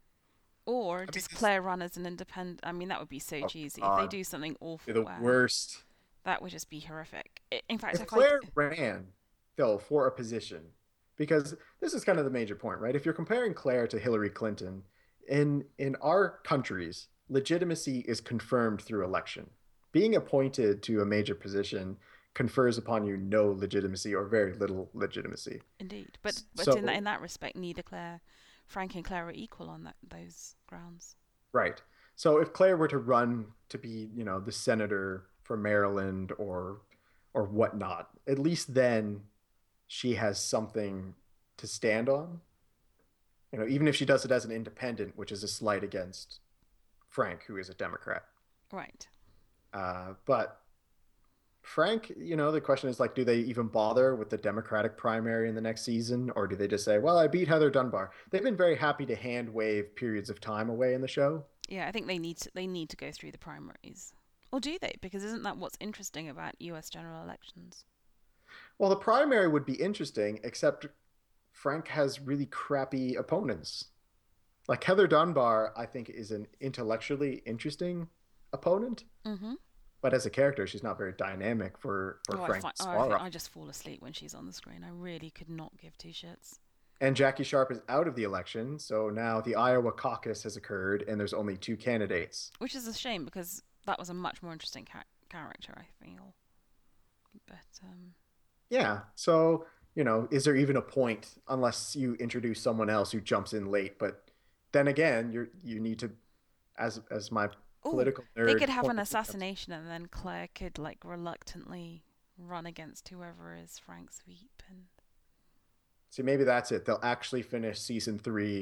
Or I mean, does this, Claire run as an independent? I mean, that would be so oh cheesy. If they God, do something you're awful, the where worst. that would just be horrific. I- In fact, If if I. Claire ran, though, for a position, because this is kind of the major point, right? If you're comparing Claire to Hillary Clinton, in in our countries, legitimacy is confirmed through election. Being appointed to a major position confers upon you no legitimacy or very little legitimacy. Indeed, but but in that So, in that respect, neither Claire, Frank and Claire are equal on that those grounds. right. So if Claire were to run to be, you know, the senator from Maryland or or whatnot, at least then she has something to stand on. You know, even if she does it as an independent, which is a slight against Frank, who is a Democrat. Right. Uh, but Frank, you know, the question is like, do they even bother with the Democratic primary in the next season, or do they just say, "Well, I beat Heather Dunbar"? They've been very happy to hand wave periods of time away in the show. Yeah, I think they need to, they need to go through the primaries. Or do they? Because isn't that what's interesting about U S general elections? Well, the primary would be interesting, except Frank has really crappy opponents. Like Heather Dunbar, I think is an intellectually interesting opponent, Mm-hmm. but as a character, she's not very dynamic for for Oh, I Frank find, to oh, I spar think off. I just fall asleep when she's on the screen. I really could not give two shits. And Jackie Sharp is out of the election, so now the Iowa caucus has occurred, and there's only two candidates. Which is a shame because that was a much more interesting ca- character, I feel. But um, Yeah, so you know, is there even a point unless you introduce someone else who jumps in late? But then again, you're you need to, as as my oh, political they nerd could have an pointed out. assassination, and then Claire could like reluctantly run against whoever is Frank's sweep. And See, maybe that's it. They'll actually finish season three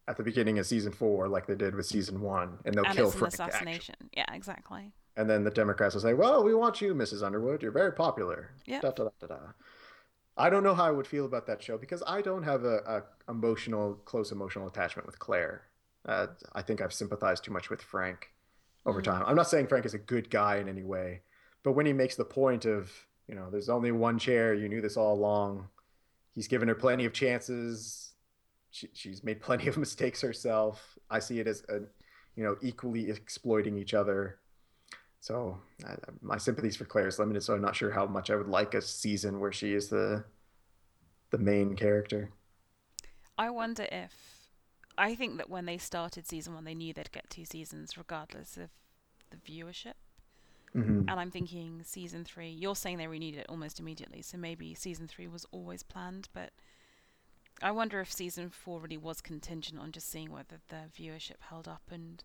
at the beginning of season four, like they did with season one, and they'll And kill it's an Frank actually. assassination. Yeah, exactly. And then the Democrats will say, "Well, we want you, missus Underwood. You're very popular." Yep. Da da da da da. I don't know how I would feel about that show because I don't have a, a emotional, close emotional attachment with Claire. Uh, I think I've sympathized too much with Frank over Mm. time. I'm not saying Frank is a good guy in any way, but when he makes the point of, you know, there's only one chair, you knew this all along. He's given her plenty of chances. She, she's made plenty of mistakes herself. I see it as a, you know, equally exploiting each other. So I, my sympathies for Claire is limited. So I'm not sure how much I would like a season where she is the the main character. I wonder if. I think that when they started season one, they knew they'd get two seasons regardless of the viewership. Mm-hmm. And I'm thinking season three, you're saying they renewed it almost immediately, so maybe season three was always planned, but I wonder if season four really was contingent on just seeing whether the viewership held up and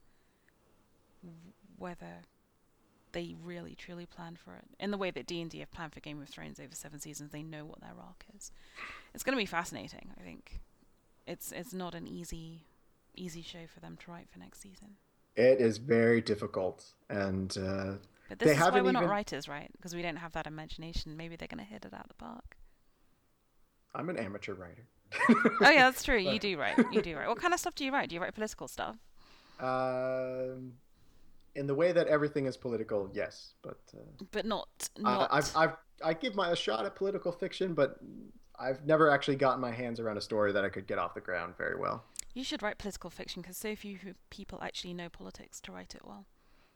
w- whether they really truly planned for it. In the way that D and D have planned for Game of Thrones over seven seasons, they know what their arc is. It's going to be fascinating, I think. It's it's not an easy easy show for them to write for next season. It is very difficult, and uh, But they this is why haven't we're not even. writers, right? Because we don't have that imagination. Maybe they're going to hit it out of the park. I'm an amateur writer. Oh yeah, that's true. You But, do write. You do write. What kind of stuff do you write? Do you write political stuff? um, in the way that everything is political, yes, but uh, But not I, I've not. I've I give my a shot at political fiction, but I've never actually gotten my hands around a story that I could get off the ground very well. You should write political fiction because so few people actually know politics to write it well.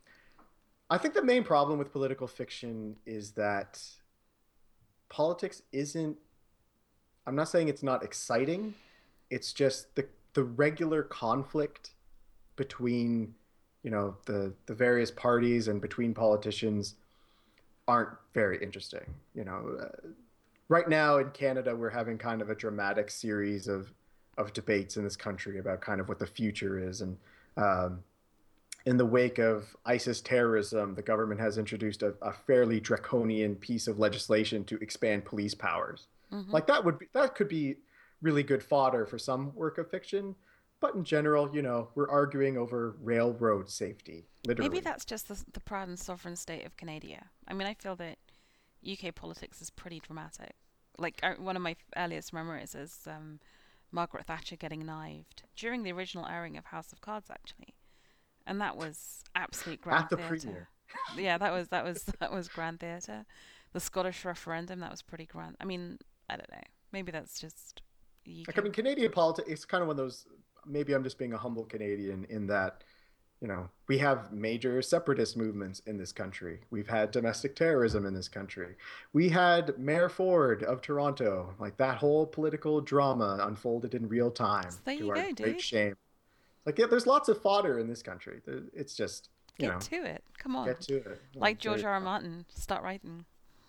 I think the main problem with political fiction is that politics isn't. I'm not saying it's not exciting. It's just the the regular conflict between, you know, the the various parties and between politicians aren't very interesting. You know, uh, right now in Canada, we're having kind of a dramatic series of of debates in this country about kind of what the future is, and um, in the wake of ISIS terrorism, the government has introduced a, a fairly draconian piece of legislation to expand police powers. Hmm. Like that would be, that could be really good fodder for some work of fiction, but in general, you know, we're arguing over railroad safety, Maybe literally. that's just the, the proud and sovereign state of Canada. I mean, I feel that U K politics is pretty dramatic. Like I, one of my earliest memories is um, Margaret Thatcher getting knifed during the original airing of House of Cards, actually, and that was absolute At grand the theatre. premiere. Yeah, that was that was that was grand theatre. The Scottish referendum, that was pretty grand. I mean, I don't know. Maybe that's just Like, I U K. mean, Canadian politics, it's kind of one of those, maybe I'm just being a humble Canadian in that, you know, we have major separatist movements in this country. We've had domestic terrorism in this country. We had Mayor Ford of Toronto, like that whole political drama unfolded in real time So there to you our go, great dude. shame. Like, yeah, there's lots of fodder in this country. It's just, you Get know, to it. Come get on. to it. Like There George you R. R. go. Martin, start writing.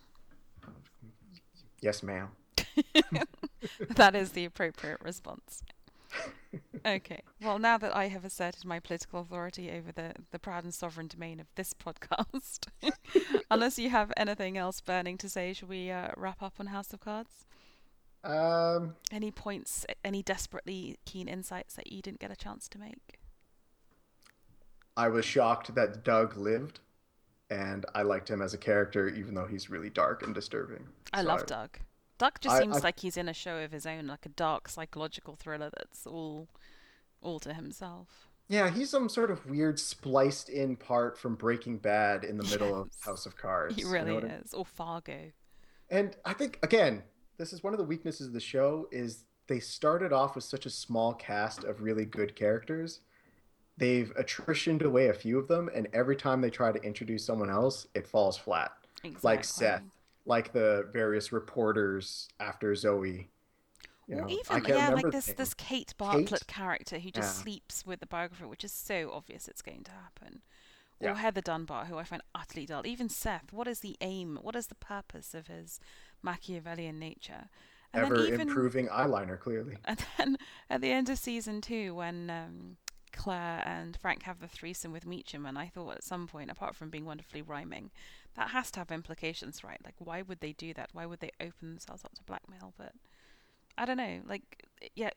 Yes, ma'am. That is the appropriate response. Okay. Well, now that I have asserted my political authority over the, the proud and sovereign domain of this podcast, unless you have anything else burning to say, shall we uh, wrap up on House of Cards? Um, Any points, any desperately keen insights that you didn't get a chance to make? I was shocked that Doug lived, and I liked him as a character, even though he's really dark and disturbing. I So love Doug. Doug just I, seems I, like he's in a show of his own, like a dark psychological thriller that's all all to himself. yeah, he's some sort of weird spliced in part from Breaking Bad in the middle of Yes, House of he Cards. You know really what I mean? is. Or Fargo. And I think again, this is one of the weaknesses of the show is they started off with such a small cast of really good characters. They've attritioned away a few of them, and every time they try to introduce someone else, it falls flat. Like Seth, Exactly. like the various reporters after Zoe. You Or know, I even, can't yeah, like remember this the name. this Kate Bartlett Kate? character who just Yeah. sleeps with the biographer, which is so obvious it's going to happen. Or Yeah. Heather Dunbar, who I find utterly dull. Even Seth, what is the aim? What is the purpose of his Machiavellian nature? And then Ever even, improving eyeliner, clearly. and then at the end of season two, when um, Claire and Frank have the threesome with Meacham, and I thought at some point, apart from being wonderfully rhyming, that has to have implications, right? Like, why would they do that? Why would they open themselves up to blackmail? But I don't know. Like, yeah,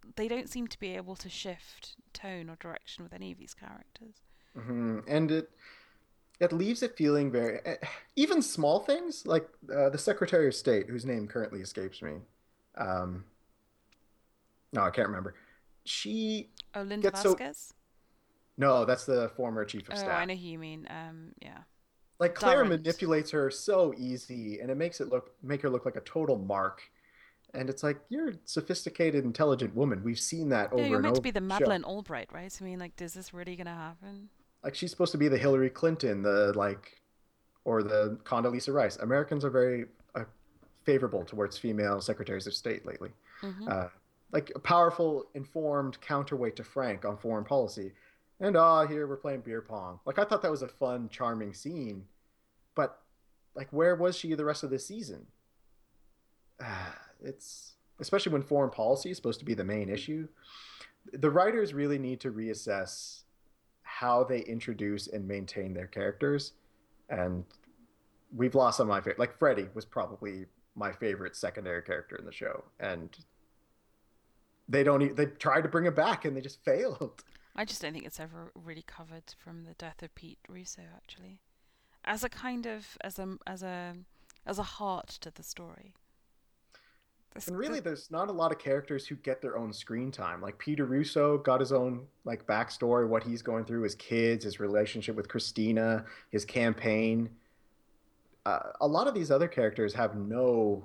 they don't seem to be able to shift tone or direction with any of these characters. Hmm. And it it leaves it feeling very eh, even small things like uh, the Secretary of State, whose name currently escapes me. Um, no, I can't remember. She Oh, Linda gets so Vasquez. no, that's the former chief of Oh, I staff. know who you mean. Um, yeah, Like Claire Durant. manipulates her so easy, and it makes it look make her look like a total mark. And it's like you're a sophisticated, intelligent woman. We've seen that Yeah, over you're and meant to over be the the show. Madeleine Albright, right? I mean, like, is this really gonna happen? Like she's supposed to be the Hillary Clinton, the like, or the Condoleezza Rice. Americans are very uh, favorable towards female secretaries of state lately. Mm-hmm. Uh, like a powerful, informed counterweight to Frank on foreign policy. And ah, uh, here we're playing beer pong. Like I thought that was a fun, charming scene, but like where was she the rest of the season? It's especially when foreign policy is supposed to be the main issue. The writers really need to reassess how they introduce and maintain their characters. And we've lost some of my favorite. Like Freddy was probably my favorite secondary character in the show, and they don't. e- They tried to bring him back, and they just failed. I just don't think it's ever really covered from the death of Pete Russo, actually, as a kind of as a as a as a heart to the story. This, And the, really, there's not a lot of characters who get their own screen time. Like Peter Russo got his own like backstory, what he's going through, his kids, his relationship with Christina, his campaign. Uh, a lot of these other characters have no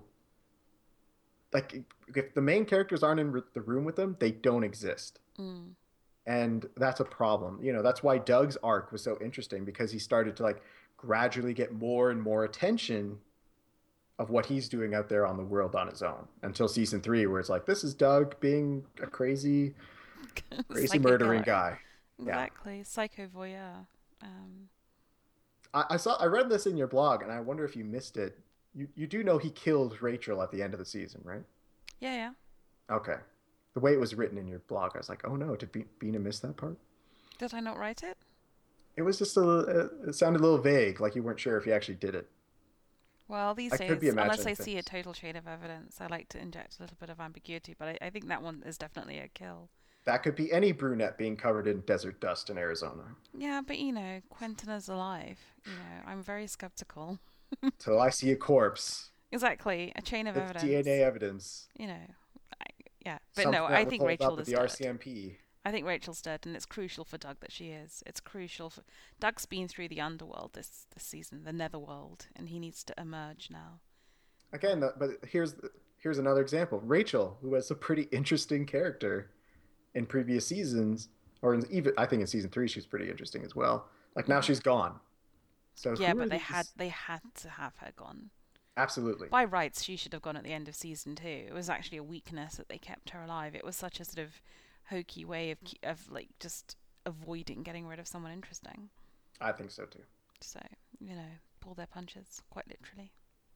like if the main characters aren't in the room with them, they don't exist. mm, And that's a problem. You know, that's why Doug's arc was so interesting because he started to like gradually get more and more attention of what he's doing out there on the world on his own until season three, where it's like, this is Doug being a crazy, crazy Psycho murdering killer. guy. Yeah. Exactly, psycho voyeur. Um, I, I saw, I read this in your blog and I wonder if you missed it. You, you do know he killed Rachel at the end of the season, right? yeah, yeah. Okay. The way it was written in your blog, I was like, oh no, did Be- Bina miss that part? Did I not write it? It was just a, little- it sounded a little vague, like you weren't sure if he actually did it. Well, these I could be days, unless imagining I see a things. total chain of evidence, I like to inject a little bit of ambiguity. But I, I think that one is definitely a kill. That could be any brunette being covered in desert dust in Arizona. Yeah, but you know, Quentin is alive. You know, I'm very skeptical. Till I see a corpse. Exactly, a chain of It's D N A evidence. evidence. You know, I, yeah. But no, Something that I would think hold Rachel up at is the dead. R C M P. I think Rachel's dead, and it's crucial for Doug that she is. It's crucial for Doug's been through the underworld this this season, the netherworld, and he needs to emerge now. Again, but here's here's another example. Rachel, who was a pretty interesting character in previous seasons, or in, even I think in season three she's pretty interesting as well. Like now Hmm. she's gone. So Yeah, who are but they had these? they had to have her gone. Absolutely. By rights, she should have gone at the end of season two. It was actually a weakness that they kept her alive. It was such a sort of hokey way of of like just avoiding getting rid of someone interesting. I think so too. So you know, pull their punches quite literally.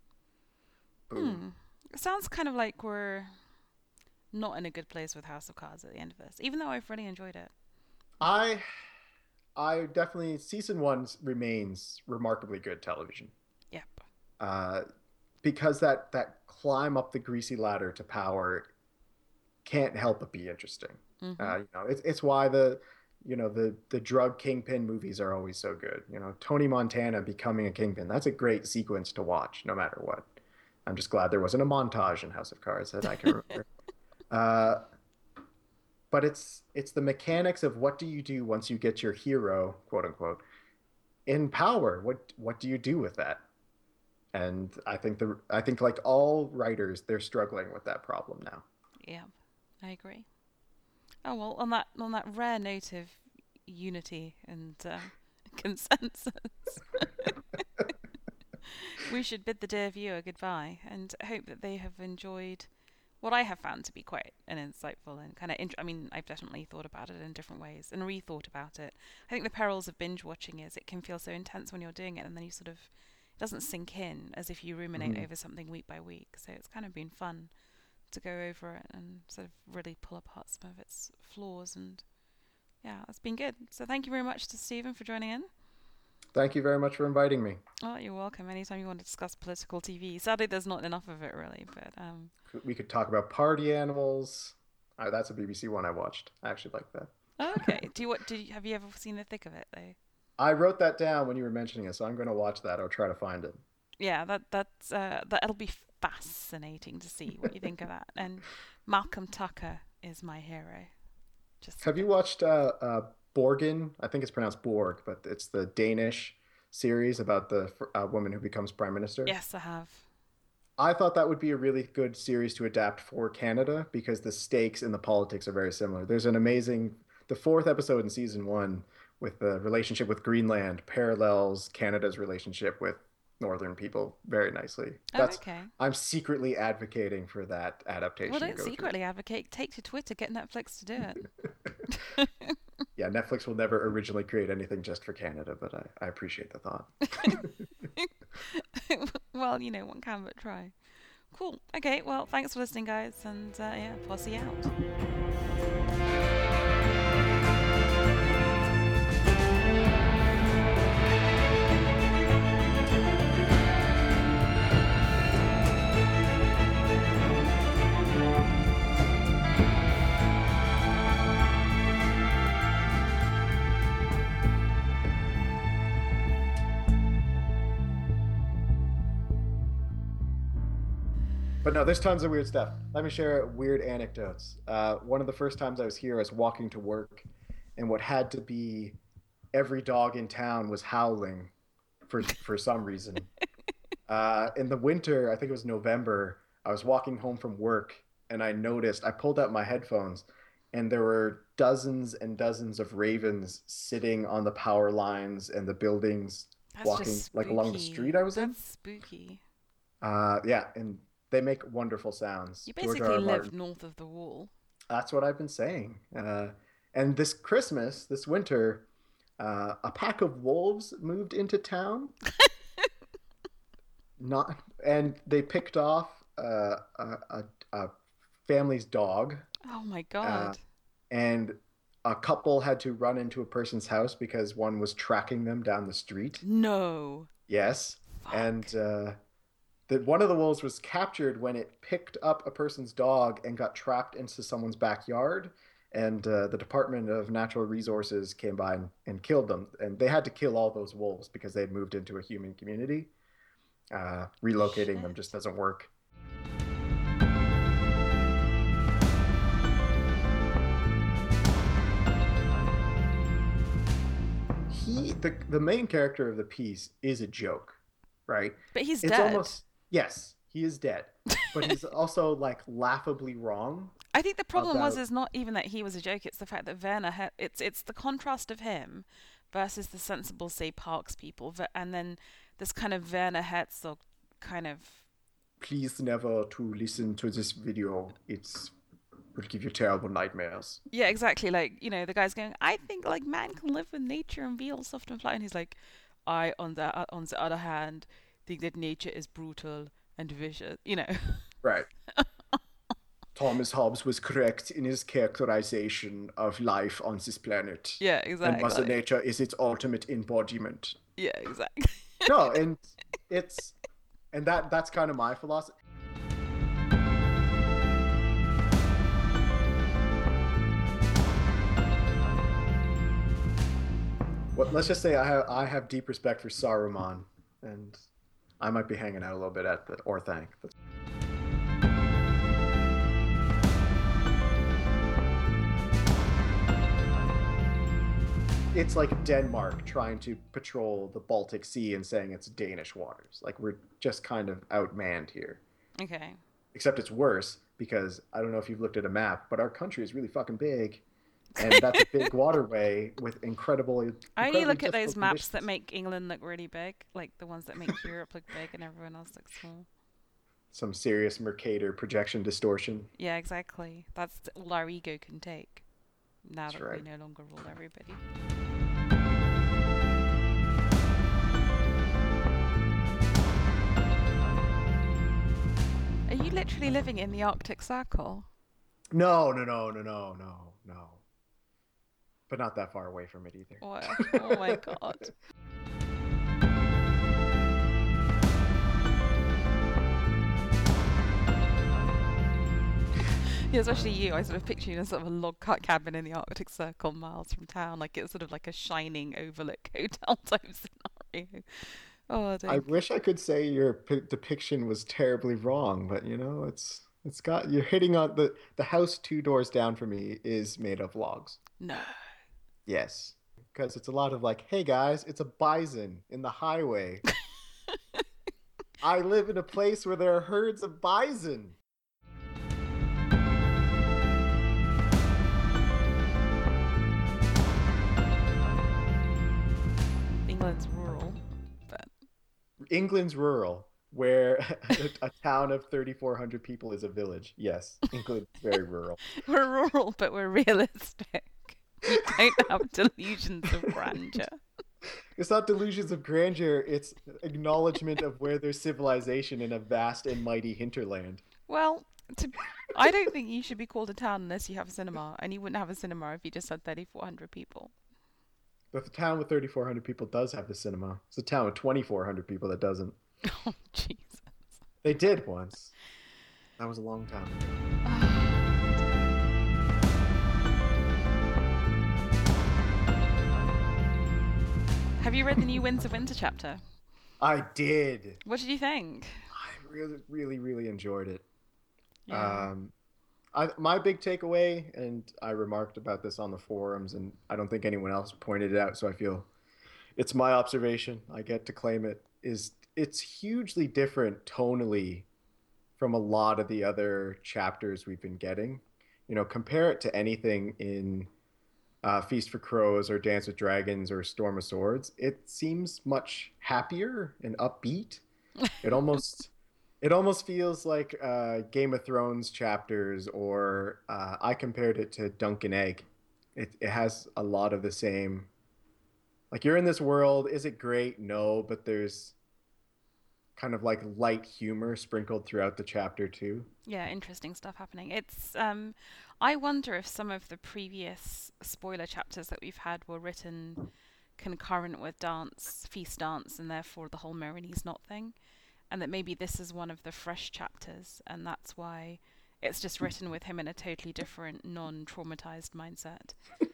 Boom. Hmm. It sounds kind of like we're not in a good place with House of Cards at the end of this, even though I've really enjoyed it. I I definitely season one remains remarkably good television. Yep. Uh, because that that climb up the greasy ladder to power can't help but be interesting. Mhm. Uh, you know, it's it's why the you know the the drug kingpin movies are always so good. You know, Tony Montana becoming a kingpin. That's a great sequence to watch, no matter what. I'm just glad there wasn't a montage in House of Cards that I can remember. Uh, but it's it's the mechanics of what do you do once you get your hero, quote unquote, in power. What what do you do with that? And I think the I think like all writers, they're struggling with that problem now. Yep. I agree. Oh well, on that on that rare note of unity and uh, consensus, we should bid the dear viewer goodbye and hope that they have enjoyed what I have found to be quite an insightful and kind of. Int- I mean, I've definitely thought about it in different ways and rethought about it. I think the perils of binge watching is it can feel so intense when you're doing it, and then you sort of it doesn't sink in as if you ruminate Mhm. over something week by week. So it's kind of been fun to go over it and sort of really pull apart some of its flaws. And yeah, it's been good. So thank you very much to Stephen for joining in. Thank you very much for inviting me. Oh, you're welcome. Anytime you want to discuss political T V. Sadly, there's not enough of it really, but um, We could talk about party animals. Uh, that's a B B C one I watched. I actually like that. Oh, okay. Do you what? Did you, have you ever seen the thick of it though? I wrote that down when you were mentioning it, so I'm going to watch that. I'll try to find it. Yeah, that that's uh, that it'll be fascinating to see what you think of that. And Malcolm Tucker is my hero. Just Have you watched uh, uh, Borgen? I think it's pronounced Borg, but it's the Danish series about the uh, woman who becomes prime minister. yes, I have. I thought that would be a really good series to adapt for Canada because the stakes and the politics are very similar. There's an amazing, the fourth episode in season one with the relationship with Greenland parallels Canada's relationship with northern people very nicely. Oh, That's okay. I'm secretly advocating for that adaptation Well, to don't go through. secretly advocate. Take to Twitter, get Netflix to do it. Yeah, Netflix will never originally create anything just for Canada, but I, I appreciate the thought. Well, you know, one can but try. Cool. Okay, well, thanks for listening, guys, and uh, yeah, Posse out. But no, there's tons of weird stuff. Let me share weird anecdotes. Uh, one of the first times I was here, I was walking to work, and what had to be every dog in town was howling for for some reason. Uh, in the winter, I think it was November, I was walking home from work, and I noticed I pulled out my headphones, and there were dozens and dozens of ravens sitting on the power lines and the buildings, That's walking just like spooky. along the street I was in. That's spooky. Uh, yeah, and they make wonderful sounds. You George basically R. R. live Martin. north of the wall. That's what I've been saying. Uh, and this Christmas, this winter, uh, a pack of wolves moved into town. Not, and they picked off uh, a, a, a family's dog, Oh my uh, god. and a couple had to run into a person's house because one was tracking them down the street. No. Yes, Fuck. and uh, that one of the wolves was captured when it picked up a person's dog and got trapped into someone's backyard. And uh, the Department of Natural Resources came by and, and killed them. And they had to kill all those wolves because they had moved into a human community. Uh, relocating them Shit. just doesn't work. He, the, the main character of the piece is a joke, right? But he's It's dead. almost, yes, he is dead, but he's also like laughably wrong. I think the problem was about- is not even that he was a joke. It's the fact that Werner ha- it's it's the contrast of him versus the sensible, say, Parks people, Ve- and then this kind of Werner Herzog kind of Please never to listen to this video. It's will give you terrible nightmares. yeah, exactly. Like you know, the guy's going, I think like man can live with nature and be all soft and fly, and he's like, I on the uh, on the other hand think that nature is brutal and vicious. You know. Right. Thomas Hobbes was correct in his characterization of life on this planet. Yeah, And exactly. Mother Nature is its ultimate embodiment. Yeah, exactly. No, and it's and that that's kind of my philosophy. Well, let's just say I have I have deep respect for Saruman, and I might be hanging out a little bit at the Orthanc. That's- It's like Denmark trying to patrol the Baltic Sea and saying it's Danish waters. Like we're just kind of outmanned here. Okay. Except it's worse because I don't know if you've looked at a map, but our country is really fucking big. And that's a big waterway with incredible. I only incredibly look at those difficult maps that conditions. make England look really big, like the ones that make Europe look big and everyone else looks small. Some serious Mercator projection distortion. Yeah, exactly. That's all our ego can take. Now That's that right. we no longer rule everybody. Are you literally living in the Arctic Circle? No, no, no, no, no, no, no. But not that far away from it either. Wow. Oh my god. Yeah, especially you. I sort of picture you in a sort of a log cut cabin in the Arctic Circle, miles from town. Like it's sort of like a shining overlook hotel type scenario. Oh, I I think. wish I could say your p depiction was terribly wrong, but you know, it's it's got you're hitting on the the house two doors down from me is made of logs. No. Yes, because it's a lot of like, hey guys, it's a bison in the highway. I live in a place where there are herds of bison. England's rural, but England's rural, where a, a town of thirty-four hundred people is a village. Yes, England's very rural. we're rural, but we're realistic. We don't have delusions of grandeur. It's not delusions of grandeur, it's acknowledgement of where there's civilization in a vast and mighty hinterland. Well, to, I don't think you should be called a town unless you have a cinema, and you wouldn't have a cinema if you just had thirty-four hundred people. But the town with thirty-four hundred people does have the cinema. It's a town with twenty-four hundred people that doesn't. Oh, Jesus. They did once. That was a long time ago. Have you read the new Winds of Winter chapter? I did. What did you think? I really, really, really enjoyed it. Yeah. Um, I, my big takeaway, and I remarked about this on the forums, and I don't think anyone else pointed it out, so I feel it's my observation. I get to claim it. Is it's hugely different tonally from a lot of the other chapters we've been getting. You know, compare it to anything in uh, Feast for Crows or Dance with Dragons or Storm of Swords. It seems much happier and upbeat. It almost it almost feels like uh, Game of Thrones chapters, or uh, I compared it to Dunk and Egg. It it has a lot of the same. Like you're in this world. Is it great? No, but there's kind of like light humor sprinkled throughout the chapter too. Yeah, interesting stuff happening. It's um I wonder if some of the previous spoiler chapters that we've had were written concurrent with dance, feast dance, and therefore the whole Marinese knot thing. And that maybe this is one of the fresh chapters, and that's why it's just written with him in a totally different, non-traumatized mindset.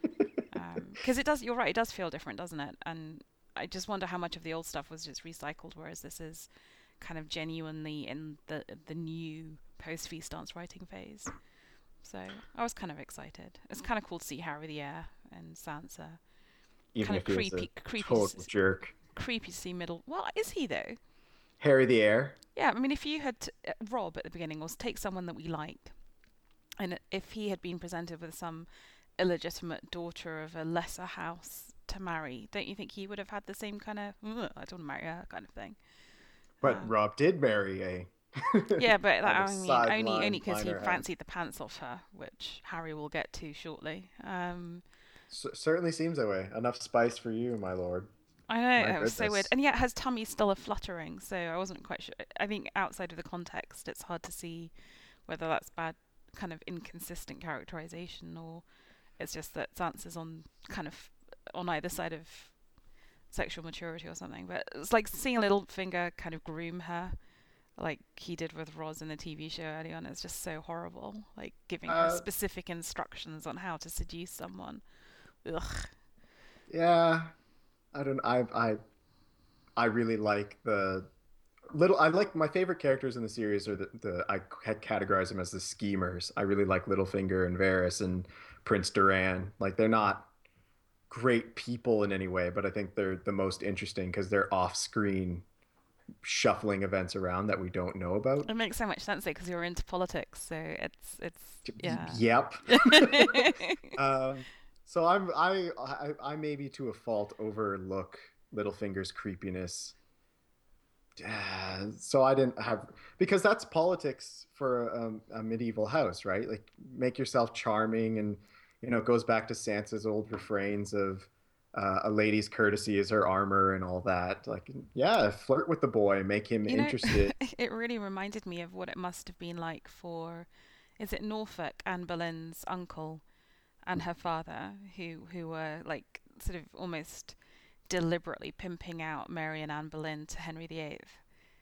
Because it does, you're right, it does feel different, doesn't it? And I just wonder how much of the old stuff was just recycled, whereas this is kind of genuinely in the the new post feast dance writing phase. So I was kind of excited. It's kind of cool to see Harry the Heir and Sansa. Even Kind of if he was a creepy, creepy, total jerk. creepy to see middle. Well, is he though? Harry the Heir. Yeah, I mean, if you had uh, Rob at the beginning, or take someone that we like, and if he had been presented with some illegitimate daughter of a lesser house to marry, don't you think he would have had the same kind of I don't want to marry her kind of thing? But Um, Rob did marry a yeah, but that, kind of I mean, only only sideline because he minor head. fancied the pants off her, which Harry will get to shortly. Um, C- certainly seems that way. Enough spice for you, my lord. I My know, it was so weird. goodness. And yet his tummy still a fluttering, so I wasn't quite sure. I think outside of the context, it's hard to see whether that's bad, kind of inconsistent characterization, or it's just that Sansa's on kind of on either side of sexual maturity or something. But it's like seeing Littlefinger kind of groom her, like he did with Roz in the T V show early on. It's just so horrible, like giving her Uh, specific instructions on how to seduce someone. Ugh. yeah, I don't. I I I really like the little. I like my favorite characters in the series are the the I had categorized them as the schemers. I really like Littlefinger and Varys and Prince Duran. Like they're not great people in any way, but I think they're the most interesting because they're off-screen shuffling events around that we don't know about. It makes so much sense though, because you're into politics, so it's it's yeah. Yep. Um, so I'm I, I I maybe to a fault overlook Littlefinger's creepiness. Uh, so I didn't have because that's politics for a, a medieval house, right? Like make yourself charming, and you know it goes back to Sansa's old refrains of uh, a lady's courtesy is her armor and all that. Like, yeah, flirt with the boy, make him You know, interested. it really reminded me of what it must have been like for, is it Norfolk, Anne Boleyn's uncle and her father, who who were like sort of almost deliberately pimping out Mary and Anne Boleyn to Henry the Eighth.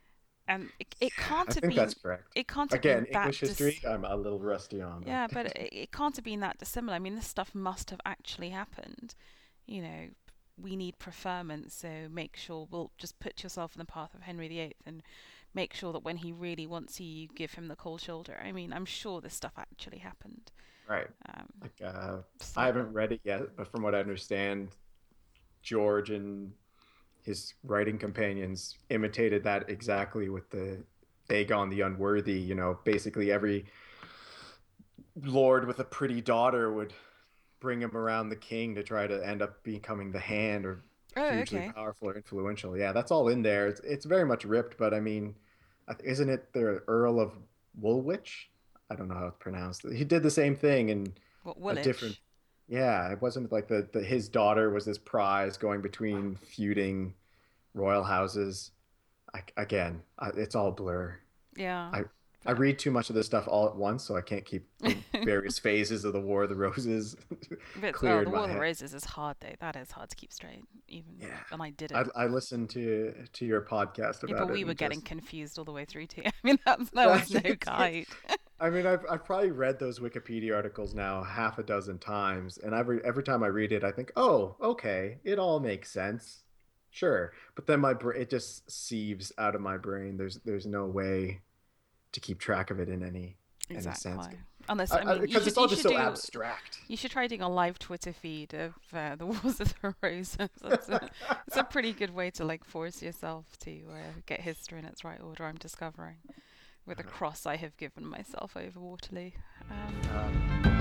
and it, it Yeah, can't I have think been that's correct. it can't have Again, been English that history, dis I'm a little rusty on, yeah, but but it, it can't have been that dissimilar. I mean, this stuff must have actually happened. You know, we need preferment, so make sure we'll just put yourself in the path of Henry the Eighth and make sure that when he really wants you, you give him the cold shoulder. I mean, I'm sure this stuff actually happened. right. Um, Like uh, I so haven't read it yet, but from what I understand, George and his writing companions imitated that exactly with the Aegon the Unworthy. You know, basically every lord with a pretty daughter would bring him around the king to try to end up becoming the hand or oh, hugely okay. powerful or influential. Yeah, that's all in there. It's, it's very much ripped, but I mean, isn't it the Earl of Woolwich? I don't know how it's pronounced. He did the same thing in What a different. Woolwich? Yeah, it wasn't like the, the his daughter was this prize going between feuding royal houses. I, again, I, it's all blur. Yeah, I I but read too much of this stuff all at once, so I can't keep the various phases of the War of the Roses but clear oh, in the my War of the head. Roses is hard though. That is hard to keep straight, even Yeah, and I did I it. I listened to to your podcast Yeah, but about it we were and getting just confused all the way through too. I mean, that's that yeah, was no guide. I mean, I've I've probably read those Wikipedia articles now half a dozen times, and every every time I read it, I think, oh, okay, it all makes sense, sure. But then my brain it just sieves out of my brain. There's there's no way to keep track of it in any any sense. Exactly. Unless I, I I, mean, you because should it's you all just should so do abstract. you should try doing a live Twitter feed of uh, the Wars of the Roses. It's a, it's a pretty good way to like force yourself to uh, get history in its right order. I'm discovering with the cross I have given myself over Waterloo. Um, Uh,